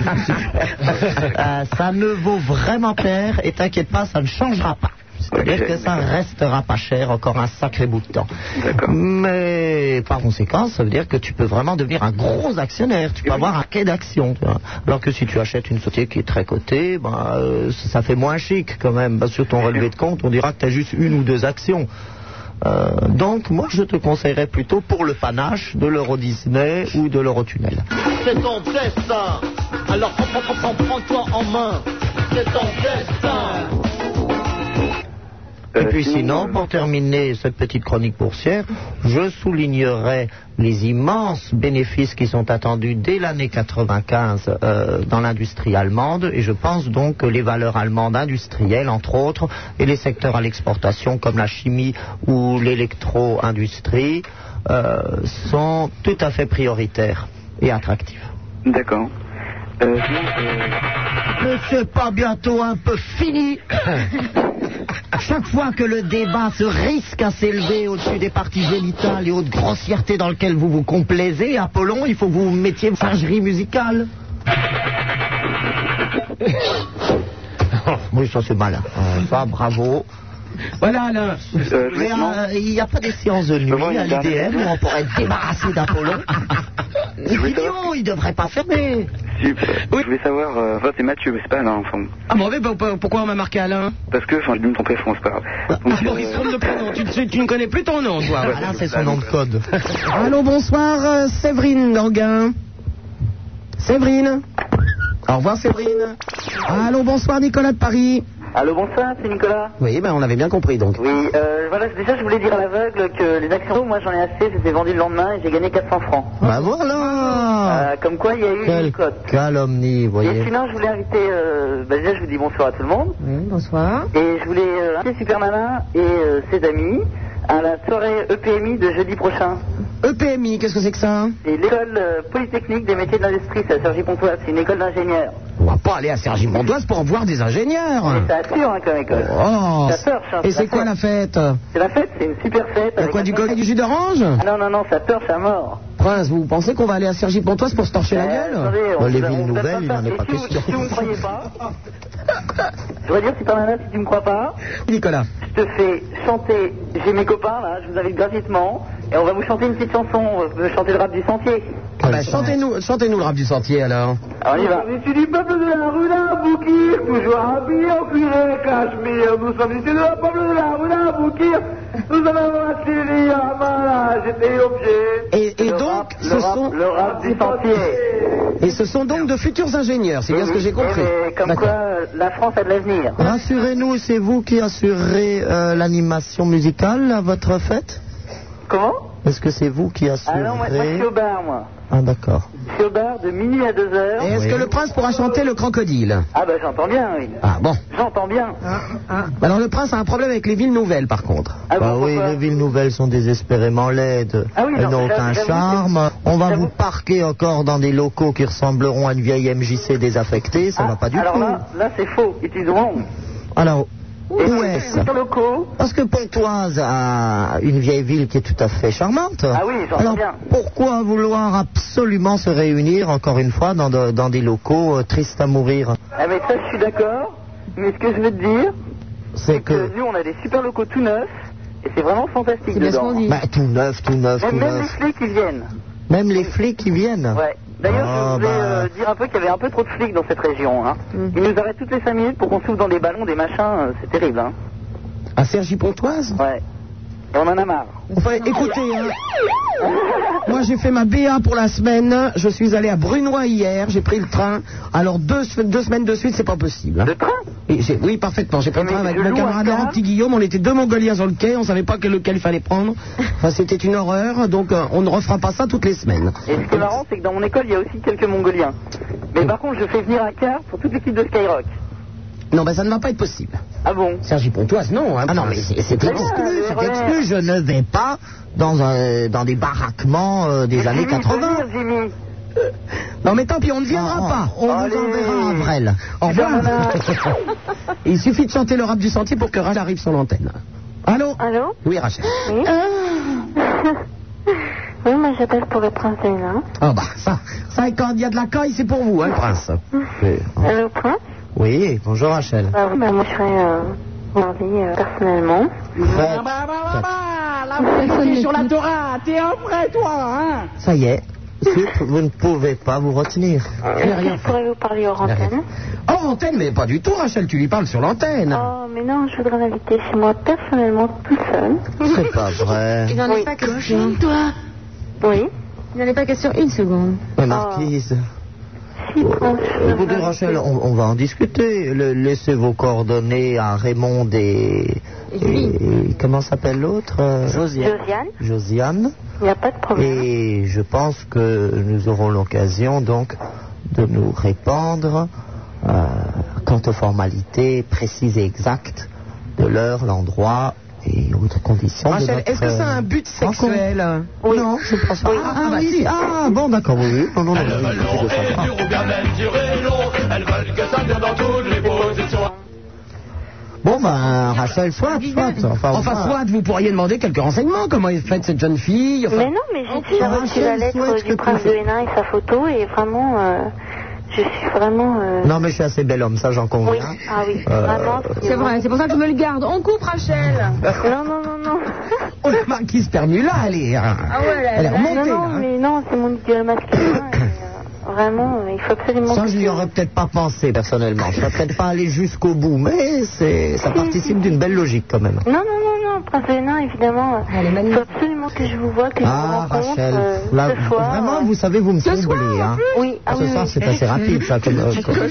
ça ne vaut vraiment cher, et t'inquiète pas, ça ne changera pas. C'est-à-dire que ça restera pas cher encore un sacré bout de temps. Mais par conséquent, ça veut dire que tu peux vraiment devenir un gros actionnaire. Tu peux avoir un quai d'actions. Alors que si tu achètes une société qui est très cotée, ça fait moins chic quand même. Sur ton relevé de compte, on dira que tu as juste une ou deux actions. Donc moi je te conseillerais plutôt pour le panache de l'Euro Disney ou de l'Eurotunnel. C'est ton destin. Alors prends-toi en main. C'est ton destin. Et puis sinon, pour terminer cette petite chronique boursière, je soulignerai les immenses bénéfices qui sont attendus dès l'année 95 dans l'industrie allemande, et je pense donc que les valeurs allemandes industrielles, entre autres, et les secteurs à l'exportation comme la chimie ou l'électro-industrie sont tout à fait prioritaires et attractifs. D'accord. Mais c'est pas bientôt un peu fini? Chaque fois que le débat se risque à s'élever au-dessus des parties génitales et haute grossièreté dans lesquelles vous vous complaisez, Apollon, il faut que vous mettiez singerie musicale. Oui, ça c'est malin. Ça, bravo. Voilà, là. Il n'y a pas des séances de nuit à l'IDM où on pourrait être débarrassé d'Apollon. Idiot, il devrait pas fermer. Oui. Je voulais savoir, c'est Mathieu, mais c'est pas Alain. Pourquoi on m'a marqué Alain? Parce que, je vais me tromper, c'est pas grave. Il se trompe de prénom. Tu ne connais plus ton nom, toi. Alain, c'est son nom de code. Allô, bonsoir, Séverine d'Orguin. Séverine. Au revoir, Séverine. Allô, bonsoir, Nicolas de Paris. Allô, bonsoir, c'est Nicolas. Oui, on avait bien compris donc. Oui, déjà je voulais dire à l'aveugle que les actions, moi j'en ai assez, je les ai vendues le lendemain et j'ai gagné 400 francs. Voilà. Comme quoi il y a eu une cote. Calomnie, vous voyez. Et sinon je voulais inviter, déjà je vous dis bonsoir à tout le monde. Bonsoir. Et je voulais inviter Super Nana et ses amis à la soirée EPMI de jeudi prochain. EPMI, qu'est-ce que c'est que ça? C'est l'école polytechnique des métiers de l'industrie, c'est à Cergy-Pontoise, c'est une école d'ingénieurs. On va pas aller à Cergy-Pontoise pour voir des ingénieurs. Mais ça assure comme école. Oh. Ça torche. Et c'est quoi la fête? C'est la fête, c'est une super fête. Il y a quoi, du coca et du jus d'orange? Non, ça torche à mort. Prince, vous pensez qu'on va aller à Cergy-Pontoise pour se torcher la gueule? Les villes nouvelles, il n'en est pas question. Si vous ne croyez pas, je voudrais dire, Super Nana, si tu ne me crois pas, Nicolas, je te fais chanter, j'ai mes copains là, je vous invite gratuitement, et on va vous chanter une petite chanson, on va chanter le rap du sentier. Chantez-nous le rap du sentier alors. Alors on y va. Je suis du peuple de la rue d'Aboukir, toujours habillé en cuir et cachemire. Nous sommes issus du peuple de la rue d'Aboukir. Nous avons la Syrie à Mala, j'étais objet. Et donc, le rap du sentier. Et ce sont donc de futurs ingénieurs, c'est bien ce que j'ai compris. Comme quoi, la France a de l'avenir. Rassurez-nous, c'est vous qui assurerez l'animation musicale à votre fête? Comment? Est-ce que c'est vous qui assurez? Ah non, moi je suis au bar, moi. Ah d'accord. Je suis au bar de minuit à 2h. Et est-ce que le prince pourra chanter le crocodile? Ah bah j'entends bien, oui. Ah bon. J'entends bien. Alors le prince a un problème avec les villes nouvelles par contre. Oui, les villes nouvelles sont désespérément laides. Elles n'ont aucun charme. On va vous parquer encore dans des locaux qui ressembleront à une vieille MJC désaffectée, ça va pas du tout. Alors là c'est faux, it is wrong. Alors, où est-ce? Locaux. Parce que Pontoise a une vieille ville qui est tout à fait charmante. Ah oui, j'entends bien. Pourquoi vouloir absolument se réunir, encore une fois, dans des locaux tristes à mourir? Ah mais ça je suis d'accord, mais ce que je veux te dire, c'est que nous on a des super locaux tout neufs, et c'est vraiment fantastique dedans. Tout neuf. Même les flics qui viennent. Même les flics qui viennent? Ouais. D'ailleurs, je voulais dire un peu qu'il y avait un peu trop de flics dans cette région. Hein. Ils nous arrêtent toutes les 5 minutes pour qu'on souffle dans des ballons, des machins, c'est terrible. Hein. À Cergy-Pontoise? Ouais. Et on en a marre. Enfin, écoutez, hein, moi j'ai fait ma BA pour la semaine. Je suis allé à Brunoy hier. J'ai pris le train. Alors 2 semaines de suite, c'est pas possible. Hein. Le train? Oui, parfaitement. J'ai pris le train avec mon camarade Laurent Petit Guillaume. On était 2 Mongoliens sur le quai. On savait pas lequel il fallait prendre. Enfin, c'était une horreur. Donc, on ne refera pas ça toutes les semaines. Et ce qui est marrant, c'est que dans mon école, il y a aussi quelques Mongoliens. Mais par contre, je fais venir un quart pour toute l'équipe de Skyrock. Non, ben ça ne va pas être possible. Ah bon? Sergi Pontoise, non. Hein, Ah non, mais c'est exclu, c'est exclu. Je ne vais pas dans des baraquements des années 80. Non, mais tant pis, on ne viendra pas. On vous enverra à Vrel. Au revoir. Il suffit de chanter le rap du sentier pour que Rachel arrive sur l'antenne. Allô? Allô? Oui, Rachel. Oui. Oui, moi j'appelle pour le prince de Hénin. Ah bah, ça, quand il y a de la caille, c'est pour vous, hein, le prince. Allô, prince? Oui, bonjour Rachel. Oui, moi je serais mardi personnellement. Là, vous êtes sur la Torah. T'es un vrai, toi, hein? Ça y est, vous ne pouvez pas vous retenir. Je pourrais vous parler hors antenne. Hors antenne, mais pas du tout, Rachel, tu lui parles sur l'antenne. Oh, mais non, je voudrais l'inviter chez moi personnellement, tout seul. C'est pas vrai. Il n'en est pas question. Toi? Oui. Il n'en est pas question une seconde. Mais Marquise. Si, prince. Écoutez, Rachel, on va en discuter. Laissez vos coordonnées à Raymond et comment s'appelle l'autre? Josiane. Il n'y a pas de problème. Et je pense que nous aurons l'occasion donc de nous répandre quant aux formalités précises et exactes de l'heure, l'endroit et autres conditions. Rachel, est-ce que ça a un but sexuel? Oui. Non, je pense pas. Ah, bon, d'accord, oui. Non. Elles veulent long et dur ou bien même durer long. Elles veulent que ça dure dans toutes les positions. Bon, ben, Rachel, soit. Enfin, soit, vous pourriez demander quelques renseignements. Comment est faite cette jeune fille? Mais non, mais j'ai déjà reçu la lettre du prince de Hénin et sa photo, et vraiment, je suis vraiment... Non, mais je suis assez bel homme, ça j'en conviens. Oui, ah oui, vraiment. C'est vrai, c'est pour ça que je me le garde. On coupe, Rachel. Non. Oh, la marquise Permula, elle est... Ah ouais, elle est remontée, non, mais non, c'est mon idéal masculin. Vraiment, il faut absolument... Ça, je n'y aurais peut-être pas pensé, personnellement. Je ne serais peut-être pas allé jusqu'au bout, mais ça participe d'une belle logique, quand même. Non, prince de Hénin, évidemment. Il faut absolument que je vous vois, que je vous rencontre Rachel, ce soir. vraiment, vous savez, vous me comblez, hein. Oui, Ce soir, c'est assez rapide, ça, comme...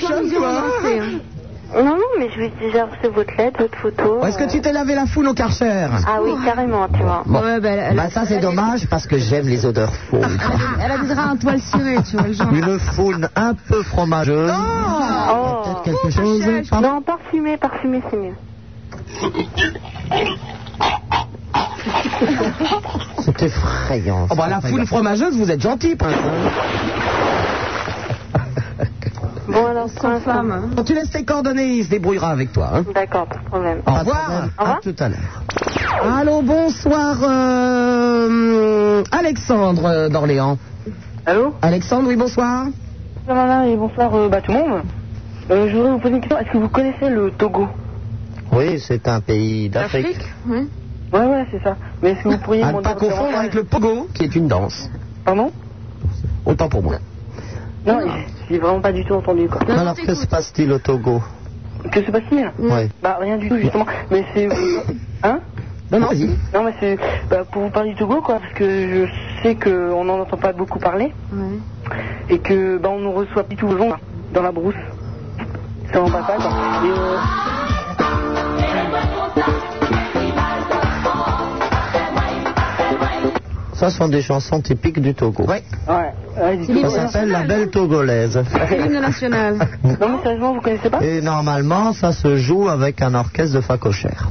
Non, mais je vais déjà reçu votre lettre, votre photo. Est-ce que tu t'es lavé la foule au Karcher? Ah oui, carrément, tu vois. Bon. Ouais, ça, c'est dommage, parce que j'aime les odeurs faules. Elle a des draps en toile cirée, tu vois, le genre. Une foule un peu fromageuse. Peut-être quelque chose. Non, parfumé, c'est mieux. C'est effrayant. Oh, bah, la foule fromageuse, vous êtes gentil, prince. Bon, alors, sans femme. Quand tu laisses tes coordonnées, il se débrouillera avec toi. Hein. D'accord, pas de problème. Au revoir. À tout à l'heure. Allô, bonsoir, Alexandre d'Orléans. Allô? Alexandre, oui, bonsoir. Et bonsoir, tout le monde. Je voudrais vous poser une question. Est-ce que vous connaissez le Togo? Oui, c'est un pays d'Afrique. Oui. Ouais, c'est ça. Mais est-ce que vous pourriez À ne pas confondre avec le pogo, qui est une danse. Pardon? Autant pour moi. Non, j'ai vraiment pas du tout entendu, quoi. Alors, que se passe-t-il au Togo? Que se passe-t-il? Oui. Bah, rien du tout, justement. Mais c'est... Hein? Non, vas-y. Non, mais c'est pour vous parler du Togo, quoi, parce que je sais qu'on n'en entend pas beaucoup parler. Ouais. Et que, on nous reçoit tout le long, là, dans la brousse. C'est vraiment pas ça, quoi. Ça sont des chansons typiques du Togo. Ouais. Ça s'appelle La Belle Togolaise. C'est l'hymne national. Non, mais sérieusement, vous connaissez pas? Et normalement, ça se joue avec un orchestre de facochères.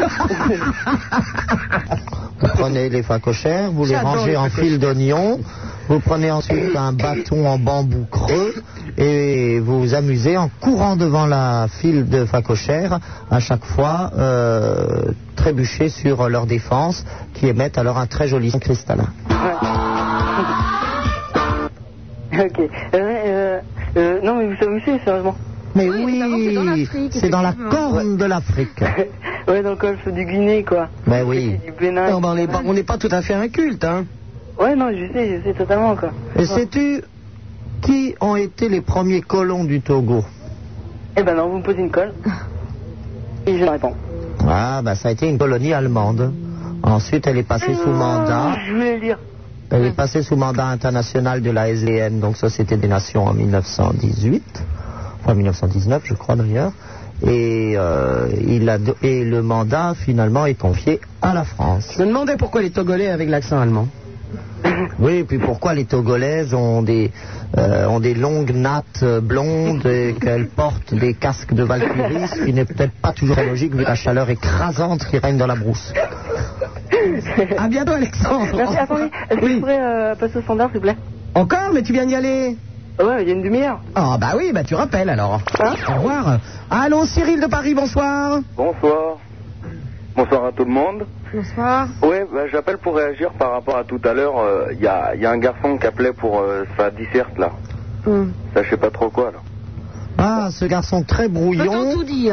Vous prenez les facochères, vous les rangez en fil d'oignon, vous prenez ensuite un bâton en bambou creux et vous vous amusez en courant devant la file de facochères, à chaque fois trébucher sur leur défense qui émettent alors un très joli son cristallin. Ok. Non, mais vous savez, sérieusement. Mais oui, c'est dans la corne de l'Afrique. Ouais, dans le golfe du Guinée, quoi. Ben oui. Du Bénin. Non, on n'est pas tout à fait inculte, hein. Ouais, non, je sais totalement, quoi. Et sais-tu qui ont été les premiers colons du Togo? Eh ben non, vous me posez une colle. Et je réponds. Ah, ben ça a été une colonie allemande. Ensuite, elle est passée sous mandat. Je voulais le dire. Elle est passée sous mandat international de la SDN, donc Société des Nations, en 1918. Enfin, 1919, je crois d'ailleurs. Et le mandat, finalement, est confié à la France. Je me demandais pourquoi les Togolais avec l'accent allemand. Oui, et puis pourquoi les Togolaises ont des longues nattes blondes et qu'elles portent des casques de Valkyrie, ce qui n'est peut-être pas toujours logique vu la chaleur écrasante qui règne dans la brousse. À bientôt, Alexandre. Merci, attendez. Est-ce que je pourrais passer au standard, s'il vous plaît? Encore? Mais tu viens d'y aller? Ouais, il y a une demi-heure. Ah bah oui, bah tu rappelles alors. Au revoir. Allô, Cyril de Paris, bonsoir. Bonsoir. Bonsoir à tout le monde. Bonsoir. Ouais, bah, j'appelle pour réagir par rapport à tout à l'heure. Il y a un garçon qui appelait pour sa disserte là. Ça, je sais pas trop quoi là. Ah, ce garçon très brouillon, Peut-on tout dire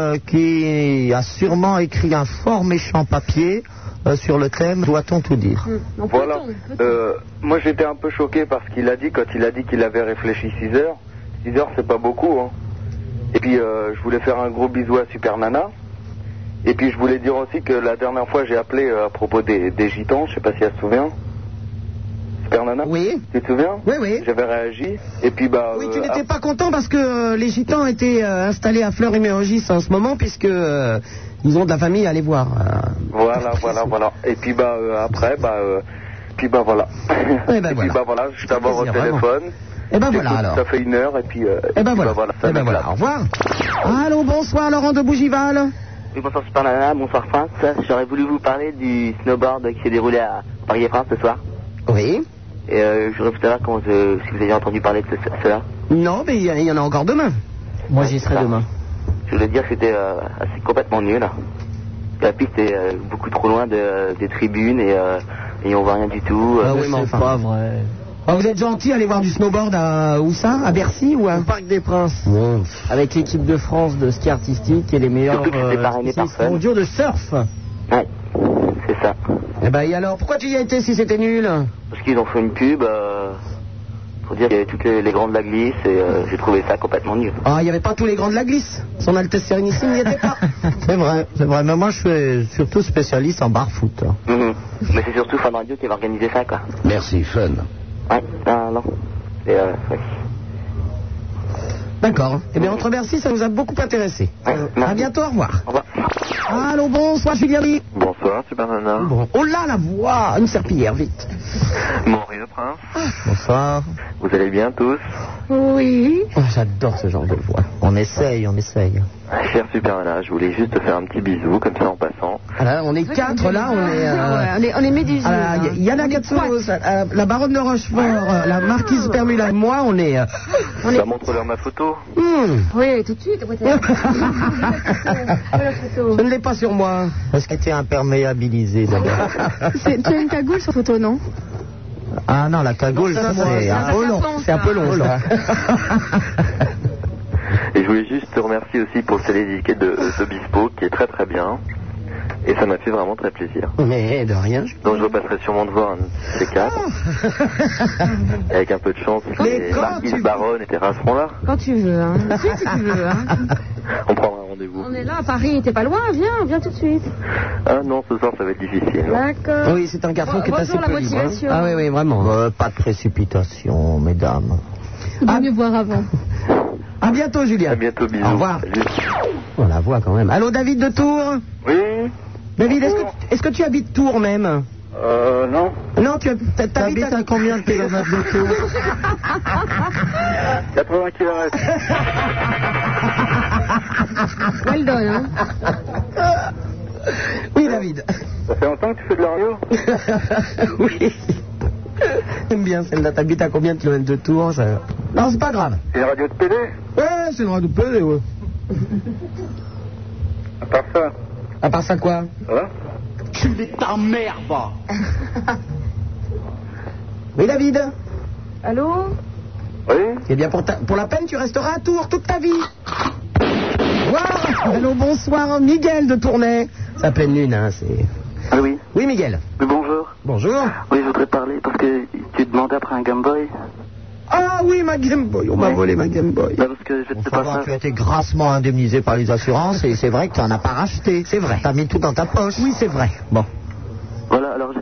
qui a sûrement écrit un fort méchant papier sur le thème « Doit-on tout dire ?» Voilà. Moi, j'étais un peu choqué parce qu'il a dit, quand il a dit qu'il avait réfléchi 6 heures. 6 heures, c'est pas beaucoup, hein. Et puis, je voulais faire un gros bisou à Super Nana. Et puis, je voulais dire aussi que la dernière fois, j'ai appelé à propos des gitans. Je sais pas si elle se souvient. Super Nana? Oui. Tu te souviens? Oui, oui. J'avais réagi. Et puis, bah. Oui, tu n'étais pas content parce que les gitans étaient installés à Fleury-Mérogis en ce moment, puisque ils ont de la famille à aller voir. Voilà. Et puis, bah, après, puis, bah, voilà. Et ben et puis, bah, voilà, je t'avoir au téléphone. Et ben voilà alors. Ça fait 1 heure et puis. Et ben voilà. Ça et ben voilà. Au revoir. Allô, bonsoir, Laurent de Bougival. Oui, bonsoir Super Nana, bonsoir France. J'aurais voulu vous parler du snowboard qui s'est déroulé à Paris et France ce soir. Oui. Et je voudrais vous savoir si vous avez entendu parler de cela. Non, mais il y en a encore demain. Moi, j'y serai demain. Je voulais dire que c'était assez complètement nul. La piste est beaucoup trop loin des tribunes et on voit rien du tout. Ah oui, mais c'est pas vrai. Ah, vous êtes gentil, allez voir du snowboard à où ça? À Bercy ou à... Au Parc des Princes. Avec l'équipe de France de ski artistique et les meilleurs mondiaux de surf. Ouais, c'est ça. Eh ben, et alors, pourquoi tu y as été si c'était nul? Parce qu'ils ont fait une pub pour dire qu'il y avait toutes les grands de la glisse et j'ai trouvé ça complètement nul. Ah, il n'y avait pas tous les grands de la glisse. Son Altesse Sérénissime n'y était pas. C'est vrai. Mais moi, je suis surtout spécialiste en bar-foot. Mais c'est surtout Fun Radio qui va organiser ça, quoi. Merci, Fun. Ouais, non. Ouais. D'accord. Eh bien, entre Bercy, ça nous a beaucoup intéressé. À bientôt, au revoir. Au revoir. Allô, bonsoir, Julien Lee. Bonsoir, Super Nana. Bon. Oh là, la voix, une serpillière, vite. Maurice le Prince. Bonsoir. Vous allez bien tous? Oui. Oh, j'adore ce genre de voix. On essaye. Cher Super Nana, je voulais juste te faire un petit bisou, comme ça en passant. Alors, on est 4 là, on est médusés. Yana Katsouros, la baronne de Rochefort, la marquise Permula et moi, on est... Ça montre-leur ma photo. Oui, tout de suite. Je ne l'ai pas sur moi. Est-ce qu'elle était imperméabilisée d'abord? Tu as une cagoule sur photo, non? Ah non, la cagoule, ça c'est un peu long. C'est un peu long, ça. Et je voulais juste te remercier aussi pour ce dédicace de Bispo qui est très très bien. Et ça m'a fait vraiment très plaisir. Mais de rien. Donc je repasserai sûrement te voir un de ces 4. Avec un peu de chance, les marquises baronnes et Terrasse seront là. Quand tu veux, hein. Si tu veux, hein. On prendra un rendez-vous. On est là à Paris, t'es pas loin, viens tout de suite. Ah non, ce soir ça va être difficile. D'accord. Oui, c'est un garçon qui est assez peu libre. Motivation. Ah oui, vraiment. Pas de précipitation, mesdames. Il vaut mieux voir avant. À bientôt, Julien. À bientôt, bisous. Au revoir. On la voit quand même. Allô, David de Tours? Oui. David, est-ce que tu habites Tours même? Non. Non, t'habites à combien de kilomètres de Tours? 80 km. Well done, hein. Oui, David. Ça fait longtemps que tu fais de la radio? Oui. J'aime bien celle-là. T'habites à combien de kilomètres de Tours? Non, c'est pas grave. C'est une radio de PD? Ouais, c'est une radio de PD, ouais. À part ça? À part ça, quoi? Hein? Tu es ta mère, va. Oui, David? Allô? Oui? Eh bien, pour la peine, tu resteras à Tours toute ta vie. Wow. Allô, bonsoir, Miguel de Tournai. Ça peine lune, hein, c'est... Ah oui? Oui, Miguel. Oui, bonjour. Bonjour. Oui, je voudrais parler parce que tu demandais après un Game Boy. Ah oui, ma Game Boy, on m'a volé ma Game Boy. Bah, parce que je te passe. Tu as été grassement indemnisé par les assurances et c'est vrai que tu n'en as pas racheté. C'est vrai. Tu as mis tout dans ta poche. Oui, c'est vrai. Bon.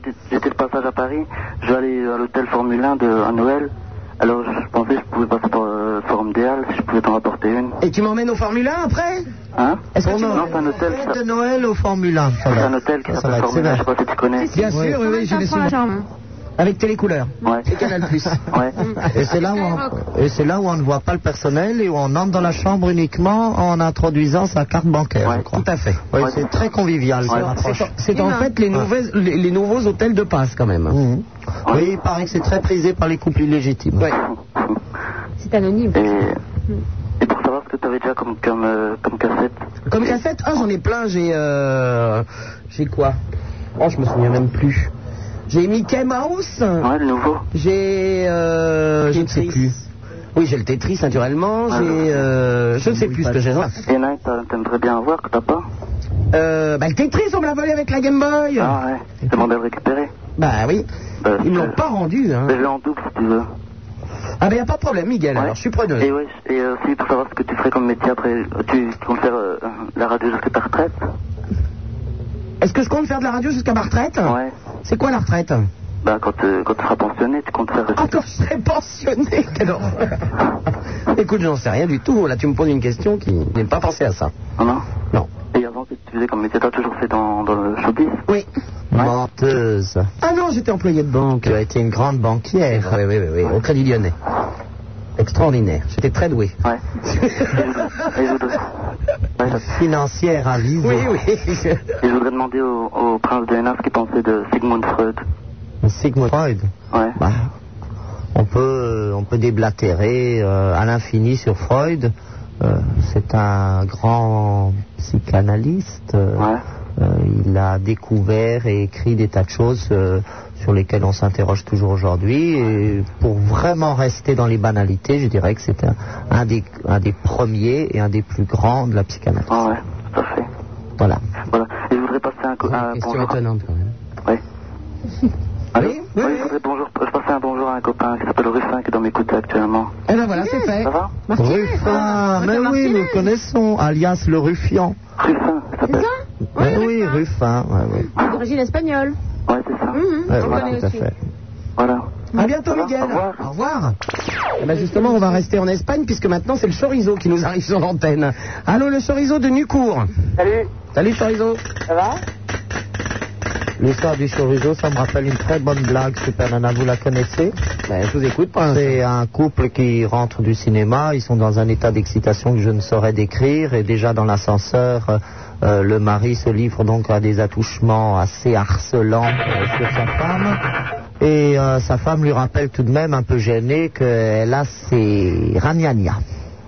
j'étais de passage à Paris, je vais aller à l'hôtel Formule 1 à Noël. Alors je pensais que je pouvais passer par le Forum des Halles, si je pouvais t'en rapporter une. Et tu m'emmènes au Formule 1 après? Hein? Est-ce que tu Non, c'est un hôtel. Fête de Noël au Formule 1. C'est un hôtel qui s'appelle Formule 1, je sais pas si tu connais. Bien sûr, oui, je l'ai souvent. Avec Télécouleur. Ouais. Et Canal+. Ouais. Et c'est là où on ne voit pas le personnel et où on entre dans la chambre uniquement en introduisant sa carte bancaire, je crois. Tout à fait. Oui, c'est très convivial, cette approche. C'est en fait les nouveaux hôtels de passe, quand même. Oui, il paraît que c'est très prisé par les couples illégitimes. Ouais. C'est anonyme. Et pour savoir ce que tu avais déjà comme cassette. Comme cassette? Ah, j'en ai plein. J'ai quoi? Oh, je me souviens même plus. J'ai Mickey Mouse. Ouais, le nouveau. J'ai je ne sais plus. Oui, j'ai le Tetris, naturellement. Je ne sais plus ce que j'ai. Il y en a un que t'aimerais bien avoir, que t'as pas? Le Tetris, on me l'a volé avec la Game Boy. Ah ouais, je demandais de le récupérer. Bah oui. Ils me l'ont pas rendu. Hein. Mais je l'ai en double, si tu veux. Ah ben y a pas de problème, Miguel, alors je suis preneur. Et ouais, et aussi pour savoir ce que tu ferais comme métier après, tu comptes faire la radio jusqu'à ta retraite? Est-ce que je compte faire de la radio jusqu'à ma retraite? Ouais. C'est quoi la retraite? Bah quand tu seras pensionné, tu comptes faire... Ah, quand je serai pensionné, quelle horreur. Écoute, j'en sais rien du tout, là tu me poses une question qui n'est pas pensé à ça. Ah non? Non. Et avant, qu'est-ce que tu faisais comme métier? T'as toujours fait dans le showbiz? Oui. Menteuse. Ah non, j'étais employé de banque. Tu as été une grande banquière. Oui, au Crédit Lyonnais. Extraordinaire, j'étais très doué. Ouais. Financière à vivre. Oui. Et je voudrais demander au prince de Hénin ce qu'il pensait de Sigmund Freud. Sigmund Freud? Ouais. Bah, on peut déblatérer à l'infini sur Freud. C'est un grand psychanalyste. Il a découvert et écrit des tas de choses sur lesquelles on s'interroge toujours aujourd'hui. Et pour vraiment rester dans les banalités, je dirais que c'est un des premiers et un des plus grands de la psychanalyse. Ah ouais, tout à fait. Voilà. Et je voudrais passer un question bonjour. étonnante quand même. Oui. Allô? Oui, je passais un bonjour à un copain qui s'appelle Ruffin qui est dans mes côtés actuellement. Eh ben voilà, c'est fait. Ça va? Ruffin, mais oui, nous le connaissons, alias le Ruffian. Ruffin, ça s'appelle. Mais oui, Ruffin. Ouais. D'origine espagnole. Ouais, c'est ça. Voilà, tout à fait. Voilà. À bientôt, Miguel. Au revoir. Eh ben justement, on va rester en Espagne puisque maintenant c'est le chorizo qui nous arrive sur l'antenne. Allô, le chorizo de Nucourt. Salut. Salut, chorizo. Ça va? L'histoire du chorizo, ça me rappelle une très bonne blague, Super Nana, vous la connaissez? Ben, je vous écoute. C'est un couple qui rentre du cinéma, ils sont dans un état d'excitation que je ne saurais décrire, et déjà dans l'ascenseur, le mari se livre donc à des attouchements assez harcelants sur sa femme, et sa femme lui rappelle tout de même, un peu gênée, qu'elle a ses ragnagnas.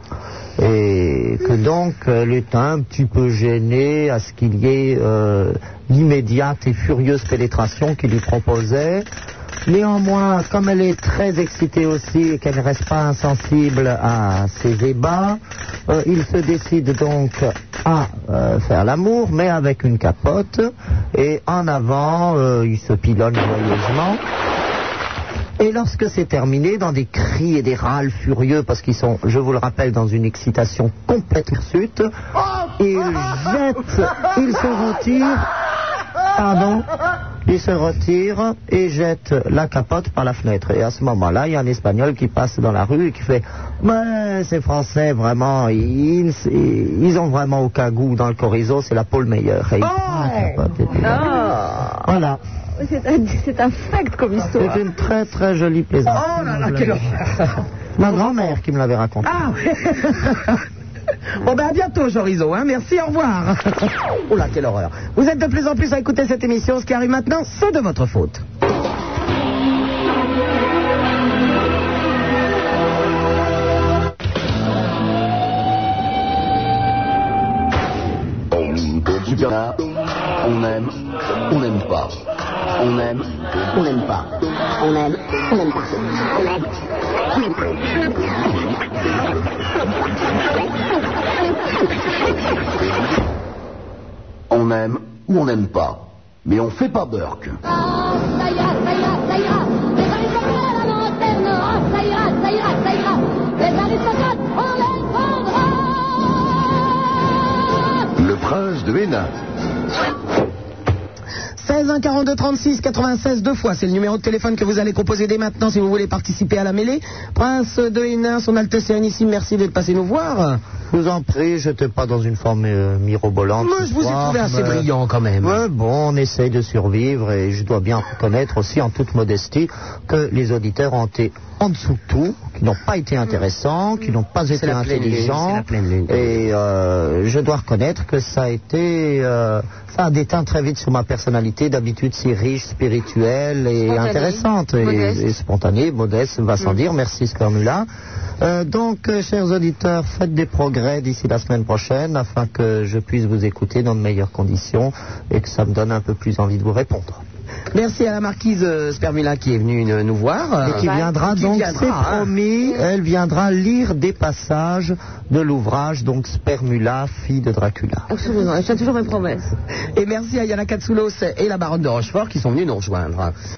Et que donc elle est un petit peu gênée à ce qu'il y ait l'immédiate et furieuse pénétration qu'il lui proposait. Néanmoins, comme elle est très excitée aussi et qu'elle ne reste pas insensible à ses ébats, il se décide donc à faire l'amour, mais avec une capote, et en avant, il se pilonne joyeusement. Et lorsque c'est terminé, dans des cris et des râles furieux, parce qu'ils sont, je vous le rappelle, dans une excitation complète hirsute, il se retire et jette la capote par la fenêtre. Et à ce moment-là, il y a un Espagnol qui passe dans la rue et qui fait « Mais ces Français, vraiment, ils ont vraiment aucun goût dans le chorizo, c'est la peau le meilleur. » Et il prend la capote et puis voilà. C'est infect comme histoire. C'est une très très jolie plaisanterie. Oh là là, quelle horreur. Ma grand-mère qui me l'avait raconté. Ah oui. Bon ben à bientôt, chorizo, hein. Merci, au revoir. Oh là, quelle horreur. Vous êtes de plus en plus à écouter cette émission. Ce qui arrive maintenant, c'est de votre faute. Super, on aime, on n'aime pas. On aime, on n'aime pas. On aime, on n'aime pas. On aime, on n'aime pas. On aime ou on n'aime pas. Mais on fait pas Burke. Ça ira, ça ira, ça ira. Les aristocrates à la lanterne. Ça ira, ça ira, ça ira. Les aristocrates, on les prendra. Le prince de Hénin. 16 01 42 36 96 2 fois. C'est le numéro de téléphone que vous allez composer dès maintenant si vous voulez participer à la mêlée. Prince de Hénin, son Altesse Sérénissime, merci d'être passé nous voir. Je vous en prie, je n'étais pas dans une forme mirobolante. Moi, je vous ai trouvé assez brillant quand même. Ouais, bon, on essaye de survivre et je dois bien reconnaître aussi en toute modestie que les auditeurs ont été en dessous de tout, qui n'ont pas été intéressants, qui n'ont pas été intelligents. Et je dois reconnaître que ça a été... ça a déteint très vite sur ma personnalité, d'habitude si riche, spirituelle et intéressante. Et spontanée, modeste, va sans dire. Merci Spermula. Donc, chers auditeurs, faites des progrès d'ici la semaine prochaine afin que je puisse vous écouter dans de meilleures conditions et que ça me donne un peu plus envie de vous répondre. Merci à la marquise Spermula qui est venue nous voir. Et qui viendra c'est promis, elle viendra lire des passages de l'ouvrage, donc Spermula, fille de Dracula. Absolument, je tiens toujours mes promesses. Et merci à Yana Katsoulos et la baronne de Rochefort qui sont venus nous rejoindre.